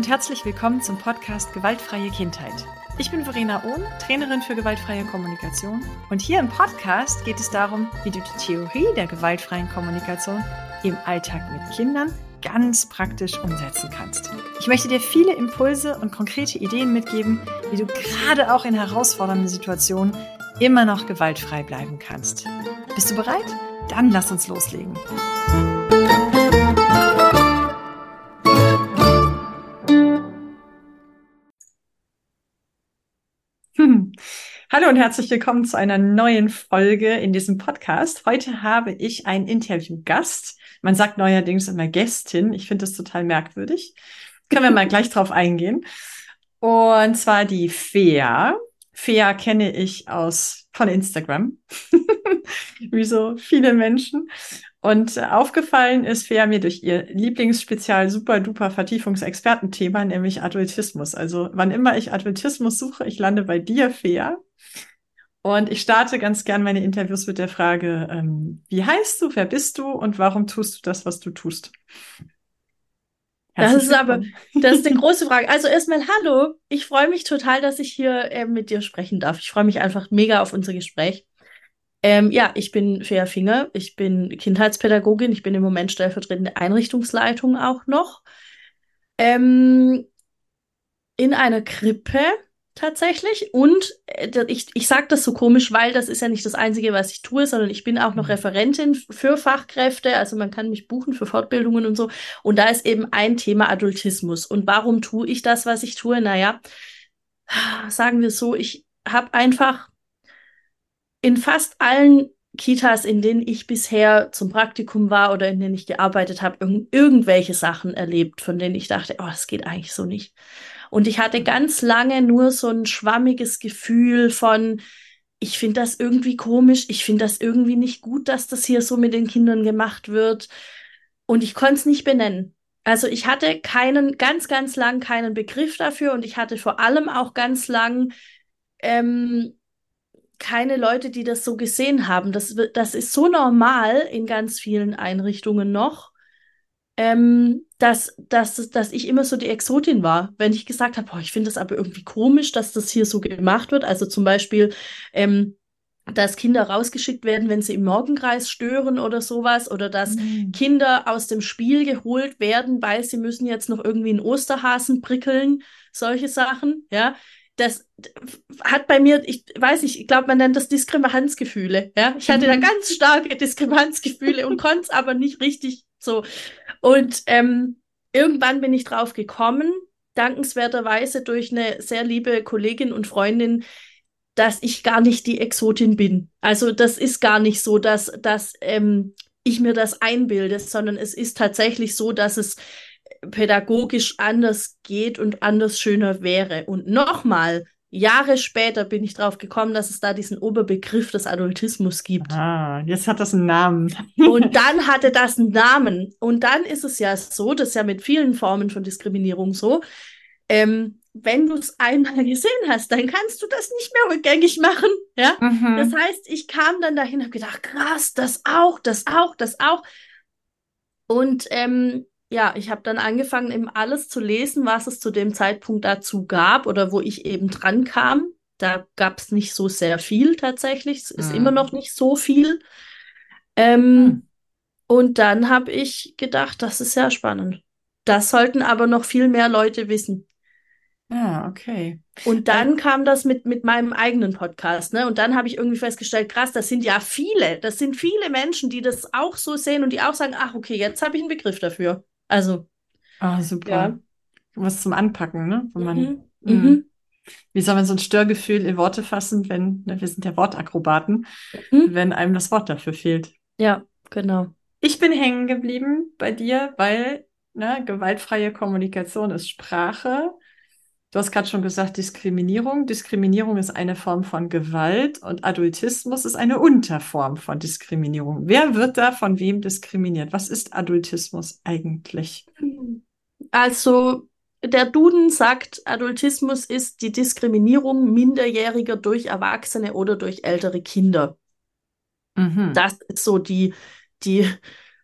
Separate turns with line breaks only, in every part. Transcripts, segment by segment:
und herzlich willkommen zum Podcast Gewaltfreie Kindheit. Ich bin Verena Ohn, Trainerin für gewaltfreie Kommunikation, und hier im Podcast geht es darum, wie du die Theorie der gewaltfreien Kommunikation im Alltag mit Kindern ganz praktisch umsetzen kannst. Ich möchte dir viele Impulse und konkrete Ideen mitgeben, wie du gerade auch in herausfordernden Situationen immer noch gewaltfrei bleiben kannst. Bist du bereit? Dann lass uns loslegen. Hallo und herzlich willkommen zu einer neuen Folge in diesem Podcast. Heute habe ich einen Interviewgast. Man sagt neuerdings immer Gästin. Ich finde das total merkwürdig. Können wir mal gleich drauf eingehen. Und zwar die Fea. Fea kenne ich von Instagram, wie so viele Menschen. Und aufgefallen ist Fea mir durch ihr Lieblingsspezial super-duper Vertiefungsexpertenthema, nämlich Adultismus. Also wann immer ich Adultismus suche, ich lande bei dir, Fea. Und ich starte ganz gern meine Interviews mit der Frage, wie heißt du, wer bist du und warum tust du das, was du tust?
Das ist eine große Frage. Also erstmal hallo. Ich freue mich total, dass ich hier mit dir sprechen darf. Ich freue mich einfach mega auf unser Gespräch. Ich bin Fea Finger. Ich bin Kindheitspädagogin. Ich bin im Moment stellvertretende Einrichtungsleitung auch noch. In einer Krippe tatsächlich. Und ich sage das so komisch, weil das ist ja nicht das Einzige, was ich tue, sondern ich bin auch noch Referentin für Fachkräfte. Also man kann mich buchen für Fortbildungen und so. Und da ist eben ein Thema Adultismus. Und warum tue ich das, was ich tue? Naja, sagen wir so, ich habe einfach in fast allen Kitas, in denen ich bisher zum Praktikum war oder in denen ich gearbeitet habe, irgendwelche Sachen erlebt, von denen ich dachte, oh, das geht eigentlich so nicht. Und ich hatte ganz lange nur so ein schwammiges Gefühl von, ich finde das irgendwie komisch, ich finde das irgendwie nicht gut, dass das hier so mit den Kindern gemacht wird. Und ich konnte es nicht benennen. Also ich hatte ganz lang keinen Begriff dafür, und ich hatte vor allem auch ganz lang keine Leute, die das so gesehen haben. Das ist so normal in ganz vielen Einrichtungen noch, dass ich immer so die Exotin war, wenn ich gesagt habe, ich finde das aber irgendwie komisch, dass das hier so gemacht wird. Also zum Beispiel, dass Kinder rausgeschickt werden, wenn sie im Morgenkreis stören oder sowas, oder dass Kinder aus dem Spiel geholt werden, weil sie müssen jetzt noch irgendwie einen Osterhasen prickeln, solche Sachen, ja. Das hat bei mir, ich weiß nicht, ich glaube, man nennt das Diskrepanzgefühle, ja. Ich hatte da ganz starke Diskrepanzgefühle und konnte es aber nicht richtig so. Und irgendwann bin ich drauf gekommen, dankenswerterweise durch eine sehr liebe Kollegin und Freundin, dass ich gar nicht die Exotin bin. Also das ist gar nicht so, dass ich mir das einbilde, sondern es ist tatsächlich so, dass es pädagogisch anders geht und anders schöner wäre. Und nochmal, Jahre später bin ich drauf gekommen, dass es da diesen Oberbegriff des Adultismus gibt.
Ah, jetzt hat das einen Namen.
Und dann hatte das einen Namen. Und dann ist es ja so, das ist ja mit vielen Formen von Diskriminierung so, wenn du es einmal gesehen hast, dann kannst du das nicht mehr rückgängig machen. Ja? Das heißt, ich kam dann dahin und habe gedacht, krass, das auch. Und ich habe dann angefangen, eben alles zu lesen, was es zu dem Zeitpunkt dazu gab oder wo ich eben dran kam. Da gab es nicht so sehr viel tatsächlich. Es ist immer noch nicht so viel. Und dann habe ich gedacht, das ist ja spannend. Das sollten aber noch viel mehr Leute wissen.
Ah, okay.
Und dann kam das mit meinem eigenen Podcast, ne? Und dann habe ich irgendwie festgestellt, krass, das sind viele Menschen, die das auch so sehen und die auch sagen, ach, okay, jetzt habe ich einen Begriff dafür. Also,
super.
ja.
Was zum Anpacken, ne? Wie soll man so ein Störgefühl in Worte fassen, wir sind ja Wortakrobaten, wenn einem das Wort dafür fehlt.
Ja, genau.
Ich bin hängen geblieben bei dir, weil gewaltfreie Kommunikation ist Sprache. Du hast gerade schon gesagt, Diskriminierung. Diskriminierung ist eine Form von Gewalt und Adultismus ist eine Unterform von Diskriminierung. Wer wird da von wem diskriminiert? Was ist Adultismus eigentlich?
Also, der Duden sagt, Adultismus ist die Diskriminierung Minderjähriger durch Erwachsene oder durch ältere Kinder. Das ist so die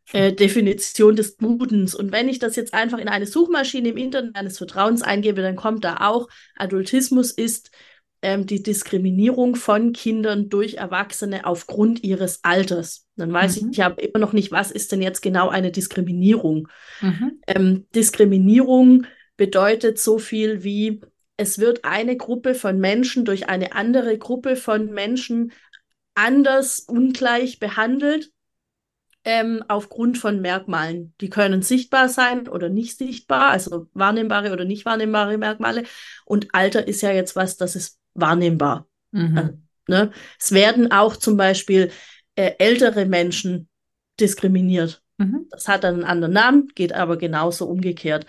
Definition des Dudens. Und wenn ich das jetzt einfach in eine Suchmaschine im Internet eines Vertrauens eingebe, dann kommt da auch, Adultismus ist die Diskriminierung von Kindern durch Erwachsene aufgrund ihres Alters. Dann weiß ich aber immer noch nicht, was ist denn jetzt genau eine Diskriminierung. Diskriminierung bedeutet so viel wie, es wird eine Gruppe von Menschen durch eine andere Gruppe von Menschen anders, ungleich behandelt, aufgrund von Merkmalen. Die können sichtbar sein oder nicht sichtbar, also wahrnehmbare oder nicht wahrnehmbare Merkmale. Und Alter ist ja jetzt was, das ist wahrnehmbar. Also, ne? Es werden auch zum Beispiel ältere Menschen diskriminiert. Das hat dann einen anderen Namen, geht aber genauso umgekehrt.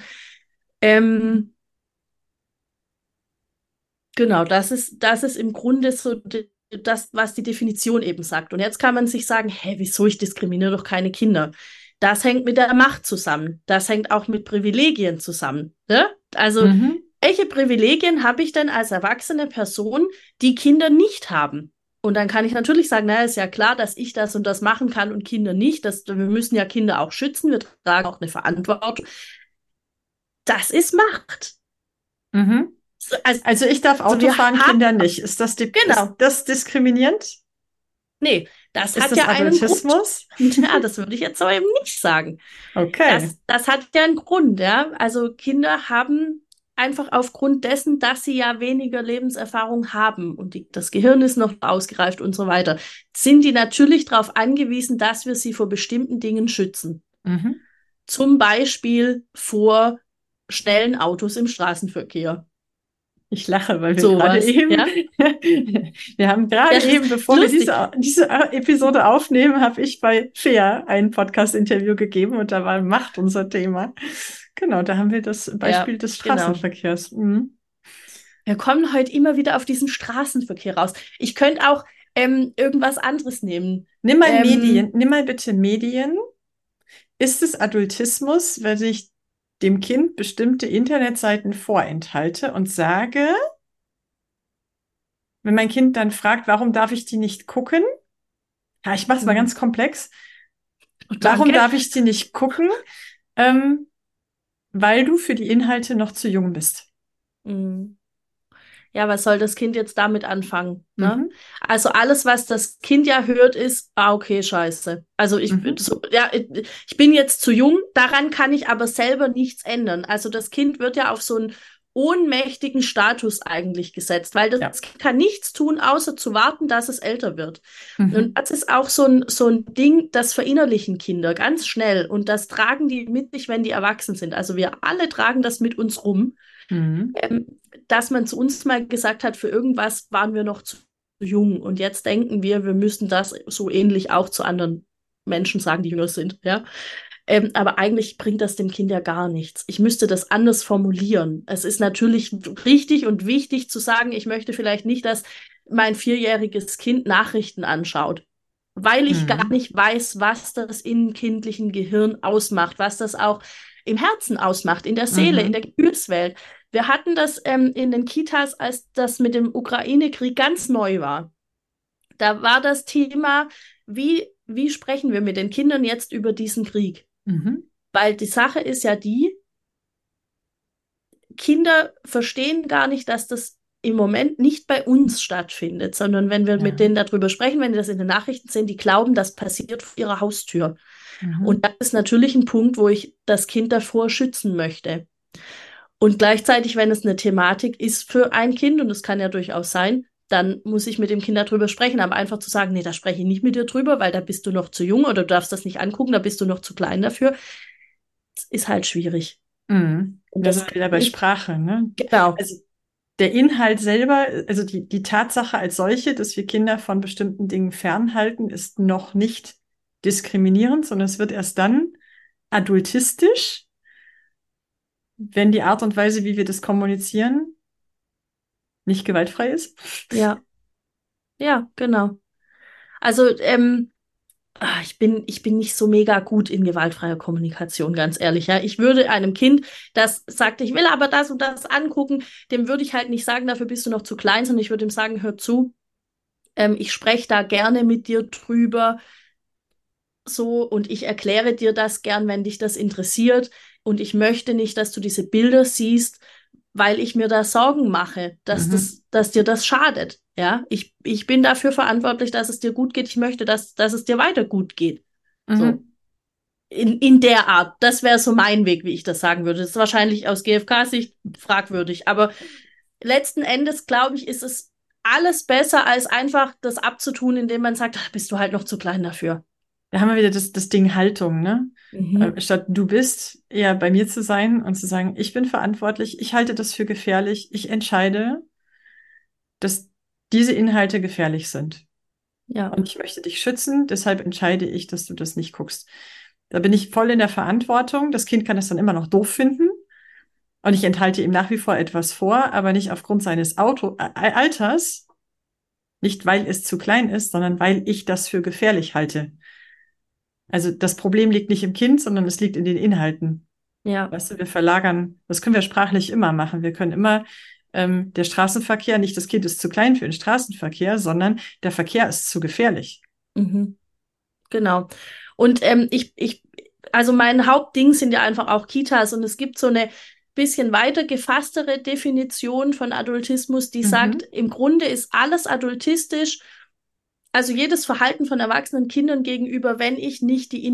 Genau, das ist im Grunde so das, was die Definition eben sagt. Und jetzt kann man sich sagen, hä, wieso, ich diskriminiere doch keine Kinder? Das hängt mit der Macht zusammen. Das hängt auch mit Privilegien zusammen. Ne? Also, welche Privilegien habe ich denn als erwachsene Person, die Kinder nicht haben? Und dann kann ich natürlich sagen, naja, ist ja klar, dass ich das und das machen kann und Kinder nicht. Wir müssen ja Kinder auch schützen. Wir tragen auch eine Verantwortung. Das ist Macht.
Also ich darf Auto fahren, Kinder nicht. Ist das,
genau.
Ist das diskriminierend?
Nee, das
ist
hat
das
ja einen
Adultismus?
Grund. Ja, das würde ich jetzt so eben nicht sagen.
Okay.
Das hat ja einen Grund, ja. Also Kinder haben einfach aufgrund dessen, dass sie ja weniger Lebenserfahrung haben und das Gehirn ist noch ausgereift und so weiter, sind die natürlich darauf angewiesen, dass wir sie vor bestimmten Dingen schützen. Zum Beispiel vor schnellen Autos im Straßenverkehr.
Ich lache, weil wir gerade eben,
ja?
wir haben gerade eben, bevor wir diese Episode aufnehmen, habe ich bei Fea ein Podcast-Interview gegeben und da war Macht unser Thema. Genau, da haben wir das Beispiel des Straßenverkehrs.
Genau. Wir kommen heute immer wieder auf diesen Straßenverkehr raus. Ich könnte auch irgendwas anderes nehmen.
Nimm mal Medien, nimm mal bitte Medien. Ist es Adultismus, wenn ich dem Kind bestimmte Internetseiten vorenthalte und sage, wenn mein Kind dann fragt, warum darf ich die nicht gucken? Ja, ich mache es mal ganz komplex. Warum darf ich die nicht gucken? Weil du für die Inhalte noch zu jung bist.
Ja, was soll das Kind jetzt damit anfangen? Ne? Also alles, was das Kind ja hört, ist, okay, scheiße. Also ich bin jetzt zu jung, daran kann ich aber selber nichts ändern. Also das Kind wird ja auf so einen ohnmächtigen Status eigentlich gesetzt, weil das Kind kann nichts tun, außer zu warten, dass es älter wird. Und das ist auch so ein Ding, das verinnerlichen Kinder ganz schnell und das tragen die mit sich, wenn die erwachsen sind. Also wir alle tragen das mit uns rum. Dass man zu uns mal gesagt hat, für irgendwas waren wir noch zu jung und jetzt denken wir müssen das so ähnlich auch zu anderen Menschen sagen, die jünger sind, ja. Aber eigentlich bringt das dem Kind ja gar nichts. Ich müsste das anders formulieren. Es ist natürlich richtig und wichtig zu sagen, ich möchte vielleicht nicht, dass mein 4-jähriges Kind Nachrichten anschaut, weil ich gar nicht weiß, was das im kindlichen Gehirn ausmacht, was das auch im Herzen ausmacht, in der Seele, in der Gefühlswelt. Wir hatten das in den Kitas, als das mit dem Ukraine-Krieg ganz neu war. Da war das Thema, wie sprechen wir mit den Kindern jetzt über diesen Krieg? Weil die Sache ist ja die, Kinder verstehen gar nicht, dass das im Moment nicht bei uns stattfindet, sondern wenn wir mit denen darüber sprechen, wenn die das in den Nachrichten sehen, die glauben, das passiert vor ihrer Haustür. Und das ist natürlich ein Punkt, wo ich das Kind davor schützen möchte. Und gleichzeitig, wenn es eine Thematik ist für ein Kind, und das kann ja durchaus sein, dann muss ich mit dem Kind darüber sprechen. Aber einfach zu sagen, nee, da spreche ich nicht mit dir drüber, weil da bist du noch zu jung oder du darfst das nicht angucken, da bist du noch zu klein dafür, das ist halt schwierig.
Und das ist wieder bei Sprache, ne?
Genau.
Also der Inhalt selber, also die Tatsache als solche, dass wir Kinder von bestimmten Dingen fernhalten, ist noch nicht diskriminierend, sondern es wird erst dann adultistisch, wenn die Art und Weise, wie wir das kommunizieren, nicht gewaltfrei ist.
Ja. Ja, genau. Also, ich bin nicht so mega gut in gewaltfreier Kommunikation, ganz ehrlich. Ja, ich würde einem Kind, das sagt, ich will aber das und das angucken, dem würde ich halt nicht sagen, dafür bist du noch zu klein, sondern ich würde ihm sagen, hör zu, ich spreche da gerne mit dir drüber. so und ich erkläre dir das gern, wenn dich das interessiert und ich möchte nicht, dass du diese Bilder siehst, weil ich mir da Sorgen mache, dass dir das schadet. Ja, ich bin dafür verantwortlich, dass es dir gut geht. Ich möchte, dass es dir weiter gut geht. So.
Mhm.
In der Art. Das wäre so mein Weg, wie ich das sagen würde. Das ist wahrscheinlich aus GfK-Sicht fragwürdig. Aber letzten Endes, glaube ich, ist es alles besser, als einfach das abzutun, indem man sagt, ach, bist du halt noch zu klein dafür.
Da haben wir wieder das Ding Haltung, ne?
Mhm.
Statt du bist, eher bei mir zu sein und zu sagen, ich bin verantwortlich, ich halte das für gefährlich, ich entscheide, dass diese Inhalte gefährlich sind.
Ja.
Und ich möchte dich schützen, deshalb entscheide ich, dass du das nicht guckst. Da bin ich voll in der Verantwortung. Das Kind kann es dann immer noch doof finden. Und ich enthalte ihm nach wie vor etwas vor, aber nicht aufgrund seines Alters, nicht weil es zu klein ist, sondern weil ich das für gefährlich halte. Also das Problem liegt nicht im Kind, sondern es liegt in den Inhalten.
Ja.
Weißt du, wir verlagern, das können wir sprachlich immer machen. Wir können immer, der Straßenverkehr, nicht das Kind ist zu klein für den Straßenverkehr, sondern der Verkehr ist zu gefährlich.
Mhm. Genau. Und also mein Hauptding sind ja einfach auch Kitas und es gibt so eine bisschen weiter gefasstere Definition von Adultismus, die sagt,
Mhm.
im Grunde ist alles adultistisch, also jedes Verhalten von erwachsenen Kindern gegenüber, wenn ich nicht die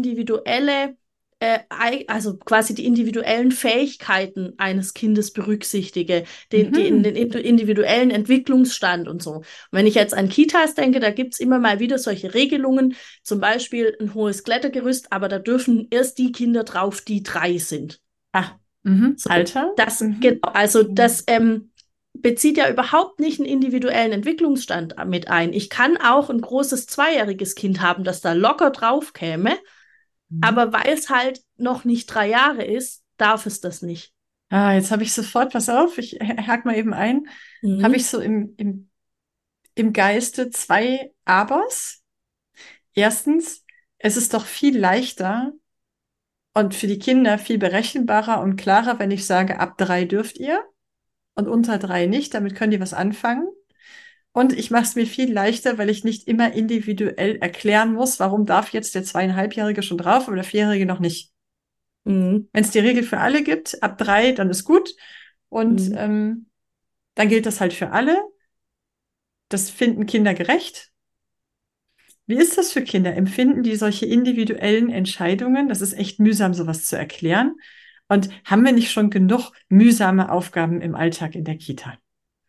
also quasi die individuellen Fähigkeiten eines Kindes berücksichtige, den
Mhm.
individuellen Entwicklungsstand und so. Und wenn ich jetzt an Kitas denke, da gibt's immer mal wieder solche Regelungen, zum Beispiel ein hohes Klettergerüst, aber da dürfen erst die Kinder drauf, die 3 sind.
Ah, mhm.
So,
Alter.
genau,
Mhm.
also das
Mhm.
bezieht ja überhaupt nicht einen individuellen Entwicklungsstand mit ein. Ich kann auch ein großes zweijähriges Kind haben, das da locker drauf käme,
Mhm.
aber weil es halt noch nicht 3 Jahre ist, darf es das nicht.
Ah, jetzt habe ich sofort, pass auf, ich hake mal eben ein, habe ich
Mhm.
so im Geiste zwei Abers. Erstens, es ist doch viel leichter und für die Kinder viel berechenbarer und klarer, wenn ich sage, ab 3 dürft ihr und unter 3 nicht, damit können die was anfangen. Und ich mache es mir viel leichter, weil ich nicht immer individuell erklären muss, warum darf jetzt der 2,5-Jährige schon drauf, aber der 4-Jährige noch nicht.
Mhm.
Wenn es die Regel für alle gibt, ab 3, dann ist gut. Und
Mhm.
dann gilt das halt für alle. Das finden Kinder gerecht. Wie ist das für Kinder? Empfinden die solche individuellen Entscheidungen? Das ist echt mühsam, sowas zu erklären. Und haben wir nicht schon genug mühsame Aufgaben im Alltag in der Kita?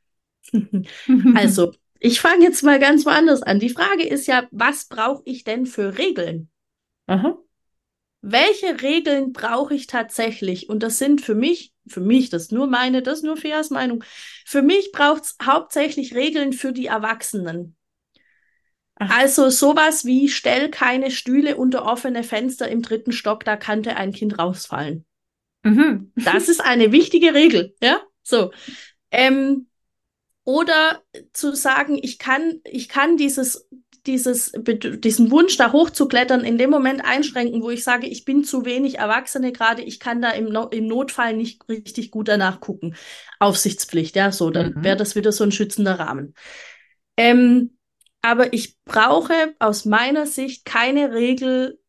Also, ich fange jetzt mal ganz woanders an. Die Frage ist ja, was brauche ich denn für Regeln?
Aha.
Welche Regeln brauche ich tatsächlich? Und das sind das ist nur das ist nur Feas Meinung. Für mich braucht es hauptsächlich Regeln für die Erwachsenen.
Ach,
Also sowas wie stell keine Stühle unter offene Fenster im 3. Stock, da könnte ein Kind rausfallen.
mhm.
Das ist eine wichtige Regel, ja? So. Ähm, oder zu sagen, ich kann diesen Wunsch da hochzuklettern in dem Moment einschränken, wo ich sage, ich bin zu wenig Erwachsene gerade, ich kann da im Notfall nicht richtig gut danach gucken. Aufsichtspflicht, ja, so, dann wäre
Mhm.
das wieder so ein schützender Rahmen. Ähm, aber ich brauche aus meiner Sicht keine Regel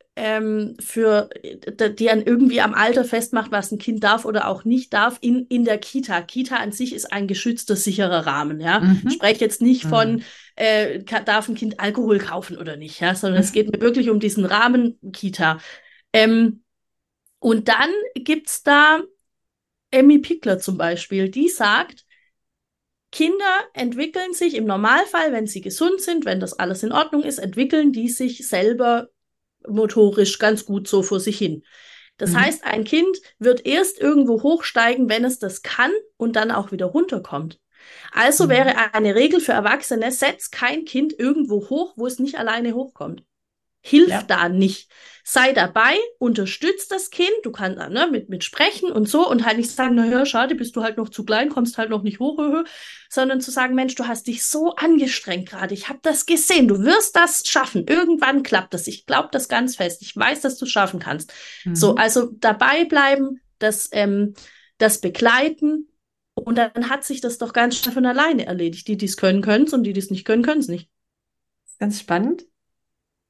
die an irgendwie am Alter festmacht, was ein Kind darf oder auch nicht darf in der Kita. Kita an sich ist ein geschützter, sicherer Rahmen. Ja, ich
Mhm.
spreche jetzt nicht von,
Mhm.
darf ein Kind Alkohol kaufen oder nicht, ja, sondern es
Mhm.
geht mir wirklich um diesen Rahmen Kita. Ähm, und dann gibt's da Emmy Pickler zum Beispiel, die sagt, Kinder entwickeln sich im Normalfall, wenn sie gesund sind, wenn das alles in Ordnung ist, entwickeln die sich selber motorisch ganz gut so vor sich hin. Das
Mhm.
heißt, ein Kind wird erst irgendwo hochsteigen, wenn es das kann und dann auch wieder runterkommt. Also wäre
Mhm.
eine Regel für Erwachsene, setz kein Kind irgendwo hoch, wo es nicht alleine hochkommt. Hilf
Ja.
da nicht. Sei dabei, unterstützt das Kind, du kannst mit sprechen und so und halt nicht sagen, naja, schade, bist du halt noch zu klein, kommst halt noch nicht hoch, sondern zu sagen, Mensch, du hast dich so angestrengt gerade, ich habe das gesehen, du wirst das schaffen, irgendwann klappt das, ich glaube das ganz fest, ich weiß, dass du es schaffen kannst. So,
Mhm.
also dabei bleiben, das begleiten und dann hat sich das doch ganz schnell von alleine erledigt. Die, die es können, können es und die, die es nicht können, können es nicht.
Ganz spannend.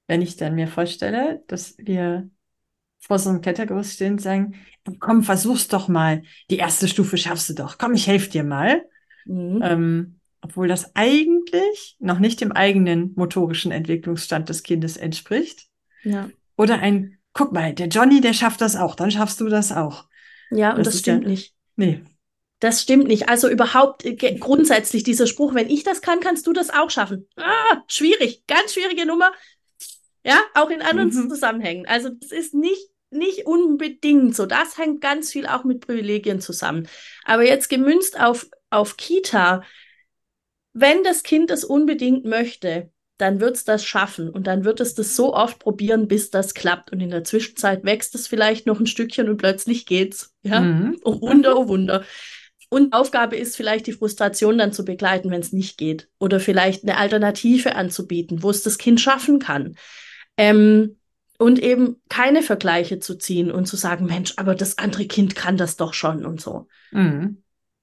wenn ich dann mir vorstelle, dass wir vor so einem Klettergerüst stehen und sagen, komm, versuch's doch mal. Die erste Stufe schaffst du doch. Komm, ich helfe dir mal.
Mhm.
Obwohl das eigentlich noch nicht dem eigenen motorischen Entwicklungsstand des Kindes entspricht.
Ja.
Oder guck mal, der Johnny, der schafft das auch, dann schaffst du das auch.
Ja, und
Das
das
ist ja,
stimmt nicht.
nee.
Das stimmt nicht. Also überhaupt grundsätzlich dieser Spruch, wenn ich das kann, kannst du das auch schaffen. Schwierig, ganz schwierige Nummer. Ja, auch in anderen
Mhm.
Zusammenhängen. Also das ist nicht unbedingt so. Das hängt ganz viel auch mit Privilegien zusammen. Aber jetzt gemünzt auf Kita, wenn das Kind es unbedingt möchte, dann wird es das schaffen und dann wird es das so oft probieren, bis das klappt. Und in der Zwischenzeit wächst es vielleicht noch ein Stückchen und plötzlich geht's. Ja,
Mhm.
oh Wunder,
Mhm.
oh Wunder. Und Aufgabe ist vielleicht die Frustration dann zu begleiten, wenn es nicht geht. Oder vielleicht eine Alternative anzubieten, wo es das Kind schaffen kann. Ähm, und eben keine Vergleiche zu ziehen und zu sagen, Mensch, aber das andere Kind kann das doch schon und so.
Mhm.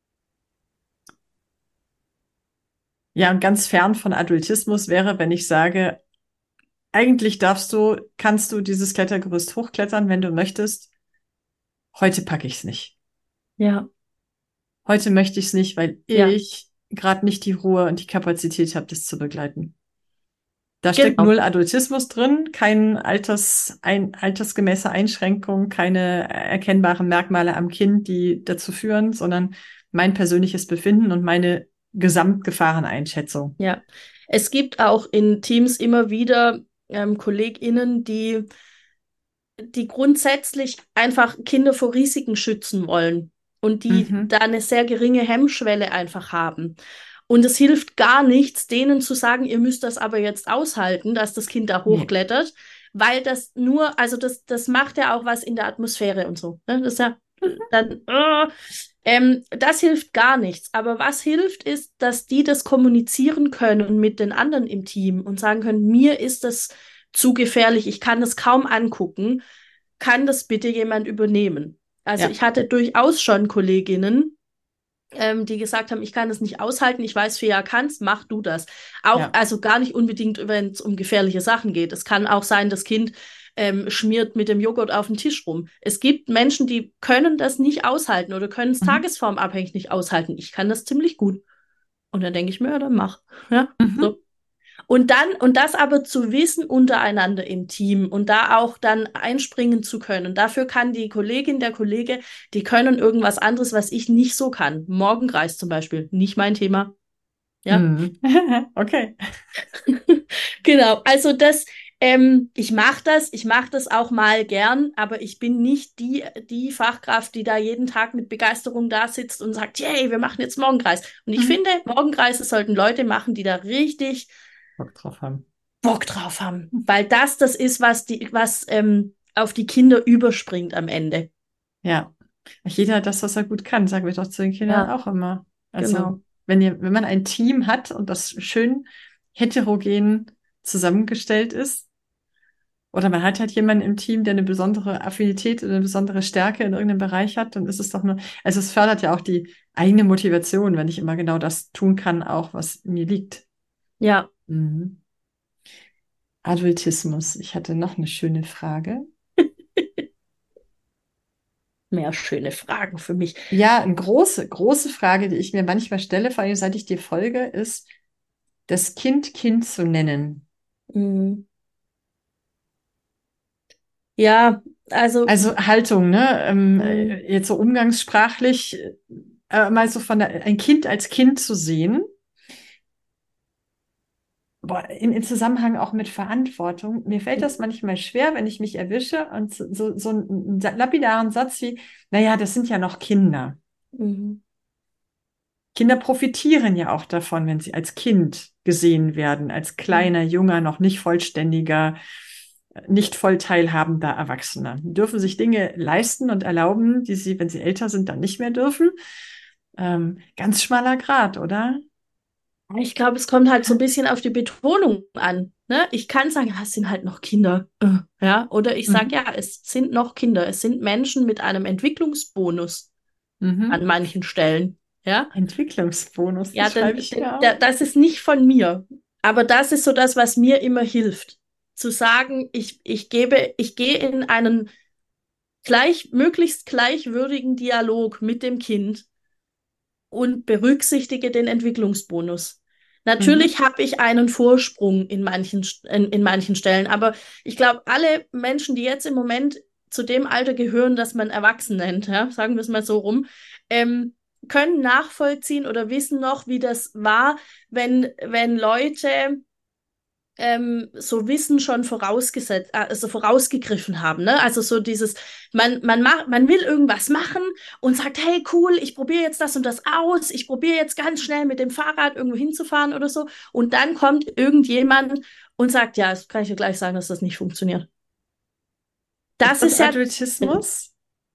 Ja, und ganz fern von Adultismus wäre, wenn ich sage, eigentlich kannst du dieses Klettergerüst hochklettern, wenn du möchtest. Heute packe ich es nicht.
Ja,
Heute möchte ich es nicht, weil
ja,
ich gerade nicht die Ruhe und die Kapazität habe, das zu begleiten. Da steckt
genau.
null Adultismus drin, kein altersgemäße Einschränkung, keine erkennbaren Merkmale am Kind, die dazu führen, sondern mein persönliches Befinden und meine Gesamtgefahreneinschätzung.
Ja. Es gibt auch in Teams immer wieder KollegInnen, die grundsätzlich einfach Kinder vor Risiken schützen wollen und die
Mhm.
da eine sehr geringe Hemmschwelle einfach haben. Und es hilft gar nichts, denen zu sagen, ihr müsst das aber jetzt aushalten, dass das Kind da
Nee.
hochklettert, weil das nur, also das macht ja auch was in der Atmosphäre und so. Ne? Das ist ja dann, das hilft gar nichts. Aber was hilft, ist, dass die das kommunizieren können mit den anderen im Team und sagen können, mir ist das zu gefährlich, ich kann das kaum angucken, kann das bitte jemand übernehmen? Also
Ja,
ich hatte durchaus schon Kolleginnen, die gesagt haben, ich kann das nicht aushalten, ich weiß, Fia kann's, mach du das. Auch,
ja.
also gar nicht unbedingt, wenn es um gefährliche Sachen geht. Es kann auch sein, das Kind schmiert mit dem Joghurt auf den Tisch rum. Es gibt Menschen, die können das nicht aushalten oder können es
Mhm.
tagesformabhängig nicht aushalten. Ich kann das ziemlich gut. Und dann denke ich mir, ja, dann mach. Ja,
Mhm.
so. Und das aber zu wissen untereinander im Team und da auch dann einspringen zu können. Dafür kann die Kollegin, der Kollege, die können irgendwas anderes, was ich nicht so kann. Morgenkreis zum Beispiel, nicht mein Thema. Ja,
Mhm. Okay.
genau. Also ich mache das auch mal gern, aber ich bin nicht die Fachkraft, die da jeden Tag mit Begeisterung da sitzt und sagt, yay, wir machen jetzt Morgenkreis. Und ich
Mhm.
finde, Morgenkreise sollten Leute machen, die da richtig
Bock drauf haben.
Bock drauf haben. Weil das ist, was auf die Kinder überspringt am Ende.
Ja. Jeder hat das, was er gut kann, sagen wir doch zu den Kindern
Ja,
auch immer. Also,
genau.
wenn man ein Team hat und das schön heterogen zusammengestellt ist, oder man hat halt jemanden im Team, der eine besondere Affinität oder eine besondere Stärke in irgendeinem Bereich hat, dann ist es doch nur, also es fördert ja auch die eigene Motivation, wenn ich immer genau das tun kann, auch was mir liegt.
Ja,
Mhm. Adultismus. Ich hatte noch eine schöne Frage.
mehr schöne Fragen für mich.
Ja, eine große Frage, die ich mir manchmal stelle, vor allem seit ich dir folge, ist, das Kind zu nennen.
Mhm. Ja, also,
Also Haltung, ne?
mhm.
Jetzt so umgangssprachlich, mal so ein Kind als Kind zu sehen. Boah, in Zusammenhang auch mit Verantwortung. Mir fällt das manchmal schwer, wenn ich mich erwische und so einen lapidaren Satz wie, naja, das sind ja noch Kinder.
Mhm.
Kinder profitieren ja auch davon, wenn sie als Kind gesehen werden, als
Mhm.
kleiner, junger, noch nicht vollständiger, nicht voll teilhabender Erwachsener. Die dürfen sich Dinge leisten und erlauben, die sie, wenn sie älter sind, dann nicht mehr dürfen. Ganz schmaler Grat, oder?
Ich glaube, es kommt halt so ein bisschen auf die Betonung an. Ne? Ich kann sagen, ja, es sind halt noch Kinder. Ja, oder ich sage,
Mhm.
ja, es sind noch Kinder. Es sind Menschen mit einem Entwicklungsbonus an
Mhm.
manchen Stellen. Ja,
Entwicklungsbonus,
ja,
das schreibe ich mir auf.
das ist nicht von mir. Aber das ist so das, was mir immer hilft. zu sagen, ich gehe in einen möglichst gleichwürdigen Dialog mit dem Kind und berücksichtige den Entwicklungsbonus. Natürlich habe ich einen Vorsprung in manchen Stellen, aber ich glaube, alle Menschen, die jetzt im Moment zu dem Alter gehören, das man erwachsen nennt, ja, sagen wir es mal so rum, können nachvollziehen oder wissen noch, wie das war, wenn Leute so Wissen schon vorausgegriffen haben, ne? Also so dieses, man will irgendwas machen und sagt, hey, cool, ich probiere jetzt das und das aus, ich probiere jetzt ganz schnell mit dem Fahrrad irgendwo hinzufahren oder so. Und dann kommt irgendjemand und sagt, ja, das kann ich dir gleich sagen, dass das nicht funktioniert. Das
das
ist ja,
Adultismus?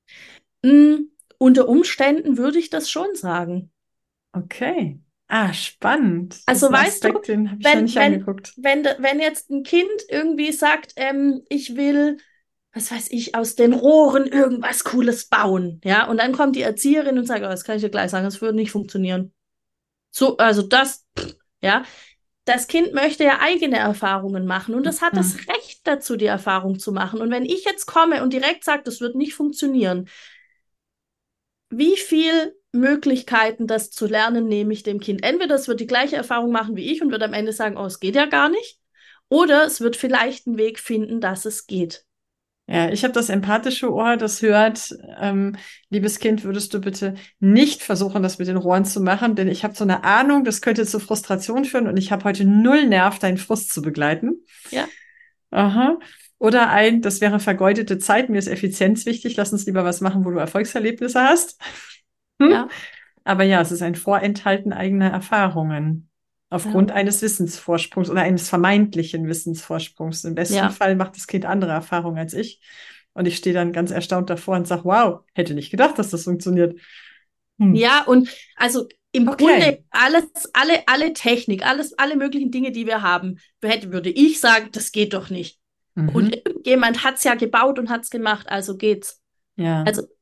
Unter Umständen würde ich das schon sagen.
Okay. Ah, spannend. Das ist
Also
ein
weißt du,
Aspekt, den habe ich noch nicht angeguckt.
wenn jetzt ein Kind irgendwie sagt, ich will, was weiß ich, aus den Rohren irgendwas Cooles bauen, ja, und dann kommt die Erzieherin und sagt, oh, das kann ich dir gleich sagen, das würde nicht funktionieren. So, also ja, das Kind möchte ja eigene Erfahrungen machen und das hat das
Mhm.
Recht dazu, die Erfahrung zu machen. Und wenn ich jetzt komme und direkt sage, das wird nicht funktionieren, wie viel Möglichkeiten, das zu lernen, nehme ich dem Kind? Entweder es wird die gleiche Erfahrung machen wie ich und wird am Ende sagen, oh, es geht ja gar nicht. Oder es wird vielleicht einen Weg finden, dass es geht.
Ja, ich habe das empathische Ohr, das hört, liebes Kind, würdest du bitte nicht versuchen, das mit den Rohren zu machen, denn ich habe so eine Ahnung, das könnte zu Frustration führen und ich habe heute null Nerv, deinen Frust zu begleiten.
Ja,
Aha. Oder das wäre vergeudete Zeit, mir ist Effizienz wichtig, lass uns lieber was machen, wo du Erfolgserlebnisse hast. Hm?
ja,
Aber ja, es ist ein Vorenthalten eigener Erfahrungen
ja,
aufgrund eines Wissensvorsprungs oder eines vermeintlichen Wissensvorsprungs. Im besten
ja.
Fall macht das Kind andere Erfahrungen als ich. Und ich stehe dann ganz erstaunt davor und sage, wow, hätte nicht gedacht, dass das funktioniert. Hm.
Ja, und also im Grunde
Okay.
alle Technik, alle möglichen Dinge, die wir haben, würde ich sagen, das geht doch nicht. Und
Mhm.
irgendjemand hat es ja gebaut und hat es gemacht, also geht's.
Ja.
Also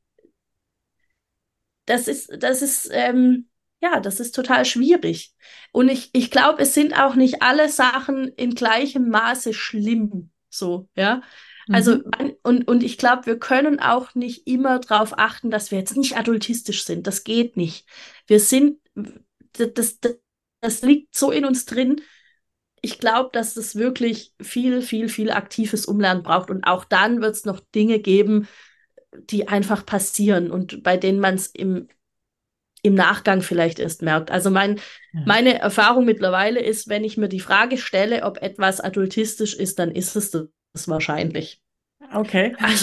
ja, das ist total schwierig. Und ich glaube, es sind auch nicht alle Sachen in gleichem Maße schlimm, so, ja. Also,
Mhm.
und ich glaube, wir können auch nicht immer darauf achten, dass wir jetzt nicht adultistisch sind. Das geht nicht. Wir sind, das liegt so in uns drin. Ich glaube, dass es wirklich viel aktives Umlernen braucht. Und auch dann wird es noch Dinge geben, die einfach passieren und bei denen man es im Nachgang vielleicht erst merkt. Also
Ja.
meine Erfahrung mittlerweile ist, wenn ich mir die Frage stelle, ob etwas adultistisch ist, dann ist es das wahrscheinlich.
Okay.
Also,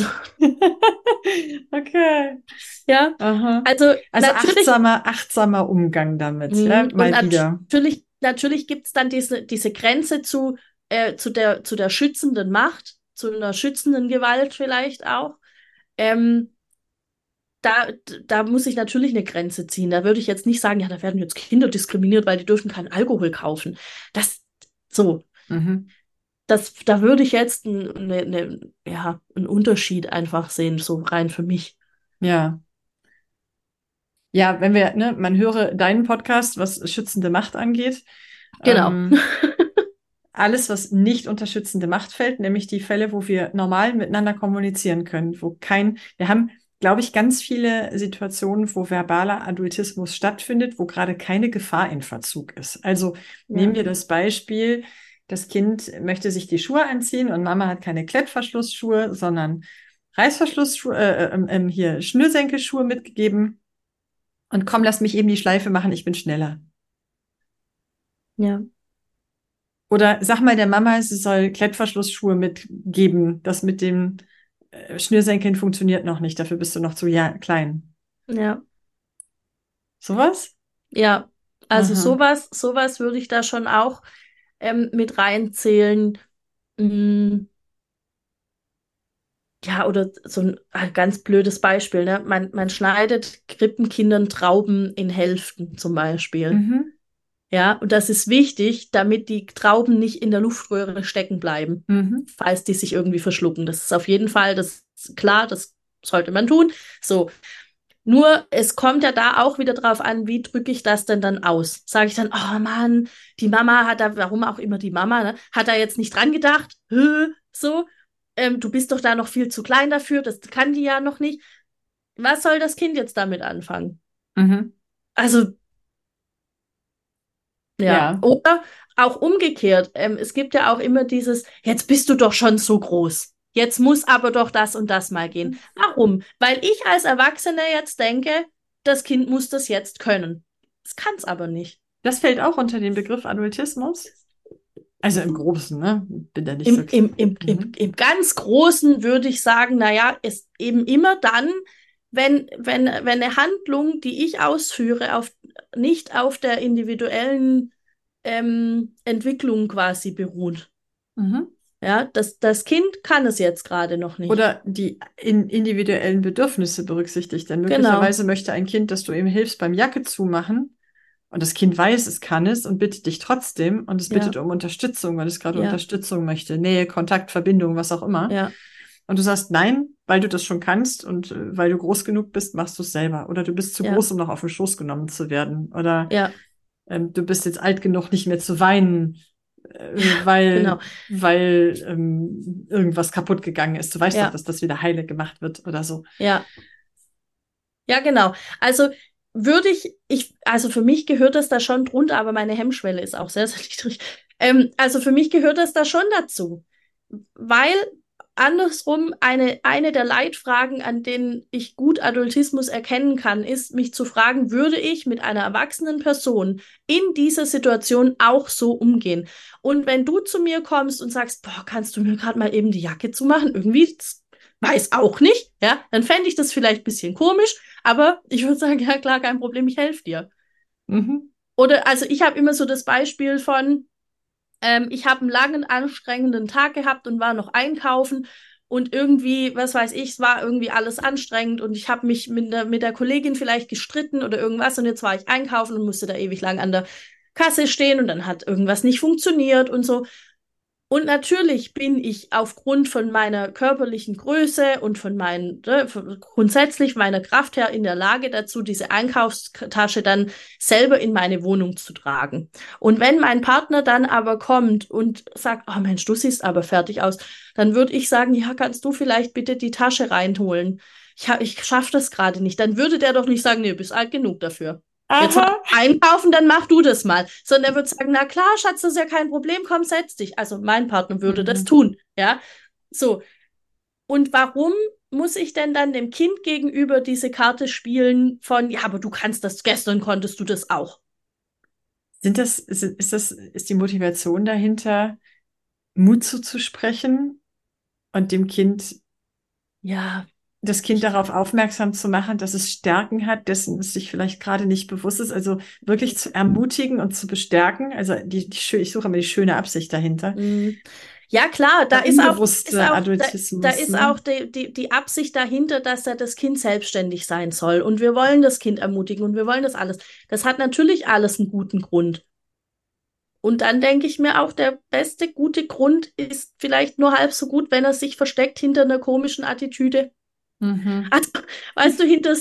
Okay.
ja,
Aha.
also
Also
natürlich,
achtsamer Umgang damit, ja,
und
mal wieder.
natürlich gibt es dann diese Grenze zu der schützenden Macht, zu einer schützenden Gewalt vielleicht auch. Ähm, da muss ich natürlich eine Grenze ziehen. Da würde ich jetzt nicht sagen, ja, da werden jetzt Kinder diskriminiert, weil die dürfen keinen Alkohol kaufen. So,
Mhm.
da würde ich jetzt ja, einen Unterschied einfach sehen, so rein für mich.
Ja. Ja, wenn wir, ne, man höre deinen Podcast, was schützende Macht angeht.
Genau.
Ähm, alles, was nicht unter schützende Macht fällt, nämlich die Fälle, wo wir normal miteinander kommunizieren können, wir haben, glaube ich, ganz viele Situationen, wo verbaler Adultismus stattfindet, wo gerade keine Gefahr in Verzug ist. Also nehmen
Ja,
wir das Beispiel, das Kind möchte sich die Schuhe anziehen und Mama hat keine Klettverschlussschuhe, sondern Reißverschlussschuhe, hier Schnürsenkelschuhe mitgegeben. Und komm, lass mich eben die Schleife machen, ich bin schneller.
ja,
Oder sag mal der Mama, sie soll Klettverschlussschuhe mitgeben. Das mit dem Schnürsenkeln funktioniert noch nicht, dafür bist du noch zu klein.
ja,
Sowas?
ja. Also
Aha.
sowas würde ich da schon auch mit reinzählen. Mm, ja, oder so ein ganz blödes Beispiel, ne? Man schneidet Krippenkindern Trauben in Hälften zum Beispiel.
Mhm.
Ja, und das ist wichtig, damit die Trauben nicht in der Luftröhre stecken bleiben,
Mhm.
falls die sich irgendwie verschlucken. Das ist auf jeden Fall, das ist klar, das sollte man tun. So, Nur es kommt ja da auch wieder drauf an, wie drücke ich das denn dann aus? Sage ich dann, oh Mann, die Mama hat da, warum auch immer die Mama, ne, hat da jetzt nicht dran gedacht, so, du bist doch da noch viel zu klein dafür, das kann die ja noch nicht. Was soll das Kind jetzt damit anfangen?
Mhm.
Also, ja.
Ja.
Oder auch umgekehrt, es gibt ja auch immer dieses, jetzt bist du doch schon so groß. Jetzt muss aber doch das und das mal gehen. Warum? Weil ich als Erwachsene jetzt denke, das Kind muss das jetzt können. Es kann es aber nicht.
Das fällt auch unter den Begriff Adultismus. Also im Großen, ne? Bin da nicht so.
Im ganz Großen würde ich sagen, naja, ist eben immer dann, wenn eine Handlung, die ich ausführe, nicht auf der individuellen Entwicklung quasi beruht.
Mhm.
Ja, das Kind kann es jetzt gerade noch nicht.
Oder die individuellen Bedürfnisse berücksichtigt. Denn
Genau.
möglicherweise möchte ein Kind, dass du ihm hilfst beim Jacke zumachen. Und das Kind weiß, es kann es und bittet dich trotzdem. Und es bittet um Unterstützung, weil es gerade Unterstützung möchte. Nähe, Kontakt, Verbindung, was auch immer.
Ja.
Und du sagst nein, weil du das schon kannst und weil du groß genug bist, machst du es selber. Oder du bist zu groß, um noch auf den Schoß genommen zu werden. Oder du bist jetzt alt genug, nicht mehr zu weinen, weil irgendwas kaputt gegangen ist. Du weißt doch, dass das wieder heile gemacht wird oder so.
Ja. Ja, genau. Also also für mich gehört das da schon drunter, aber meine Hemmschwelle ist auch sehr, sehr niedrig. Also für mich gehört das da schon dazu. Weil andersrum eine der Leitfragen, an denen ich gut Adultismus erkennen kann, ist, mich zu fragen, würde ich mit einer erwachsenen Person in dieser Situation auch so umgehen? Und wenn du zu mir kommst und sagst, boah, kannst du mir gerade mal eben die Jacke zumachen? Irgendwie, weiß auch nicht, ja, dann fände ich das vielleicht ein bisschen komisch, aber ich würde sagen, ja klar, kein Problem, ich helfe dir.
Mhm.
Oder, also ich habe immer so das Beispiel von, ich habe einen langen, anstrengenden Tag gehabt und war noch einkaufen und irgendwie, was weiß ich, es war irgendwie alles anstrengend und ich habe mich mit der Kollegin vielleicht gestritten oder irgendwas und jetzt war ich einkaufen und musste da ewig lang an der Kasse stehen und dann hat irgendwas nicht funktioniert und so. Und natürlich bin ich aufgrund von meiner körperlichen Größe und grundsätzlich meiner Kraft her in der Lage dazu, diese Einkaufstasche dann selber in meine Wohnung zu tragen. Und wenn mein Partner dann aber kommt und sagt, oh Mensch, du siehst aber fertig aus, dann würde ich sagen, ja, kannst du vielleicht bitte die Tasche reinholen? Ich schaffe das gerade nicht. Dann würde der doch nicht sagen, nee, du bist alt genug dafür. Jetzt einkaufen, dann mach du das mal. Sondern er würde sagen, na klar, Schatz, das ist ja kein Problem, komm, setz dich. Also mein Partner würde das tun, ja. So. Und warum muss ich denn dann dem Kind gegenüber diese Karte spielen von, ja, aber du kannst das, gestern konntest du das auch.
Ist die Motivation dahinter, Mut zuzusprechen und dem Kind, das Kind darauf aufmerksam zu machen, dass es Stärken hat, dessen es sich vielleicht gerade nicht bewusst ist, also wirklich zu ermutigen und zu bestärken. Also ich suche immer die schöne Absicht dahinter.
Ja, klar, da ist
Adultismus,
auch die Absicht dahinter, dass das Kind selbstständig sein soll. Und wir wollen das Kind ermutigen und wir wollen das alles. Das hat natürlich alles einen guten Grund. Und dann denke ich mir auch, der beste gute Grund ist vielleicht nur halb so gut, wenn er sich versteckt hinter einer komischen Attitüde. Also, weißt du,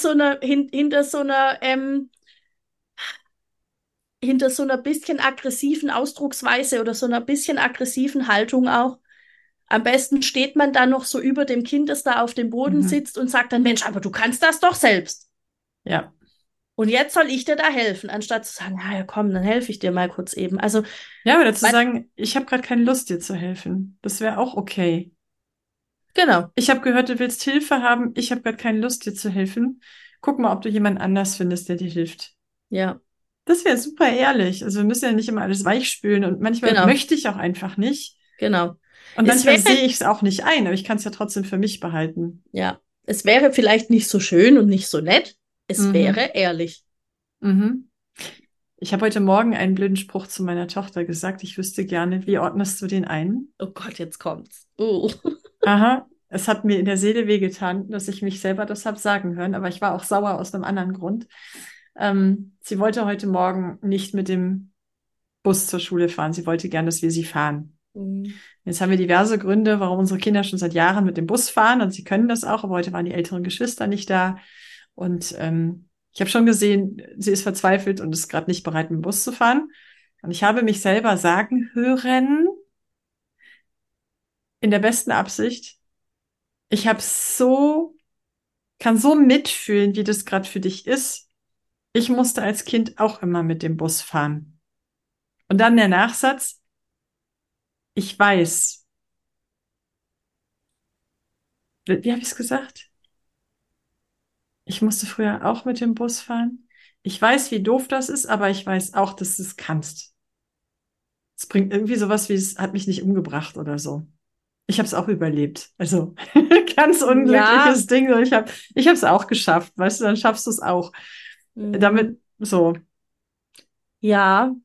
hinter so einer bisschen aggressiven Ausdrucksweise oder so einer bisschen aggressiven Haltung auch. Am besten steht man dann noch so über dem Kind, das da auf dem Boden sitzt und sagt dann, Mensch, aber du kannst das doch selbst.
Ja.
Und jetzt soll ich dir da helfen, anstatt zu sagen, ja, komm, dann helfe ich dir mal kurz eben. Also,
ja, aber dazu sagen, ich habe gerade keine Lust, dir zu helfen. Das wäre auch okay.
Genau.
Ich habe gehört, du willst Hilfe haben. Ich habe gerade keine Lust, dir zu helfen. Guck mal, ob du jemand anders findest, der dir hilft.
Ja.
Das wäre super ehrlich. Also wir müssen ja nicht immer alles weichspülen und manchmal möchte ich auch einfach nicht.
Genau.
Und manchmal sehe ich es auch nicht ein, aber ich kann es ja trotzdem für mich behalten.
Ja. Es wäre vielleicht nicht so schön und nicht so nett. Es wäre ehrlich.
Ich habe heute Morgen einen blöden Spruch zu meiner Tochter gesagt. Ich wüsste gerne, wie ordnest du den ein?
Oh Gott, jetzt kommt's.
Aha, es hat mir in der Seele wehgetan, dass ich mich selber das habe sagen hören, aber ich war auch sauer aus einem anderen Grund. Sie wollte heute Morgen nicht mit dem Bus zur Schule fahren. Sie wollte gern, dass wir sie fahren. Jetzt haben wir diverse Gründe, warum unsere Kinder schon seit Jahren mit dem Bus fahren und sie können das auch, aber heute waren die älteren Geschwister nicht da. Und ich habe schon gesehen, sie ist verzweifelt und ist gerade nicht bereit, mit dem Bus zu fahren. Und ich habe mich selber sagen hören, in der besten Absicht, ich kann so mitfühlen, wie das gerade für dich ist. Ich musste als Kind auch immer mit dem Bus fahren. Und dann der Nachsatz, ich weiß. Wie habe ich es gesagt? Ich musste früher auch mit dem Bus fahren. Ich weiß, wie doof das ist, aber ich weiß auch, dass du es kannst. Es bringt irgendwie sowas wie, es hat mich nicht umgebracht oder so. Ich habe es auch überlebt. Also ganz
Ja,
unglückliches Ding. So, ich habe es auch geschafft. Weißt du, dann schaffst du es auch.
mhm.
Damit so.
Ja.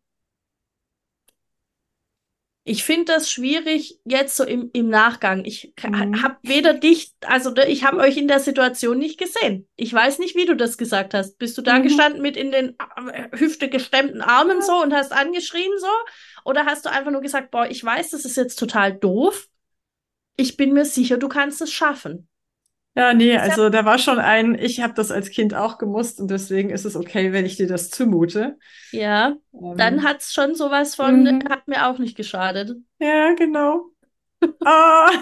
Ich finde das schwierig jetzt so im Nachgang. Ich
Mhm.
habe weder dich, also ich habe euch in der Situation nicht gesehen. Ich weiß nicht, wie du das gesagt hast. Bist du da
Mhm.
gestanden mit in den Hüfte gestemmten Armen so und hast angeschrien so? Oder hast du einfach nur gesagt, boah, ich weiß, das ist jetzt total doof. Ich bin mir sicher, du kannst es schaffen.
Ja, nee,
Ist ja,
also da war schon ich habe das als Kind auch gemusst und deswegen ist es okay, wenn ich dir das zumute.
ja, dann
Ähm,
hat's schon sowas von,
mhm.
hat mir auch nicht geschadet.
Ja, genau. Ah.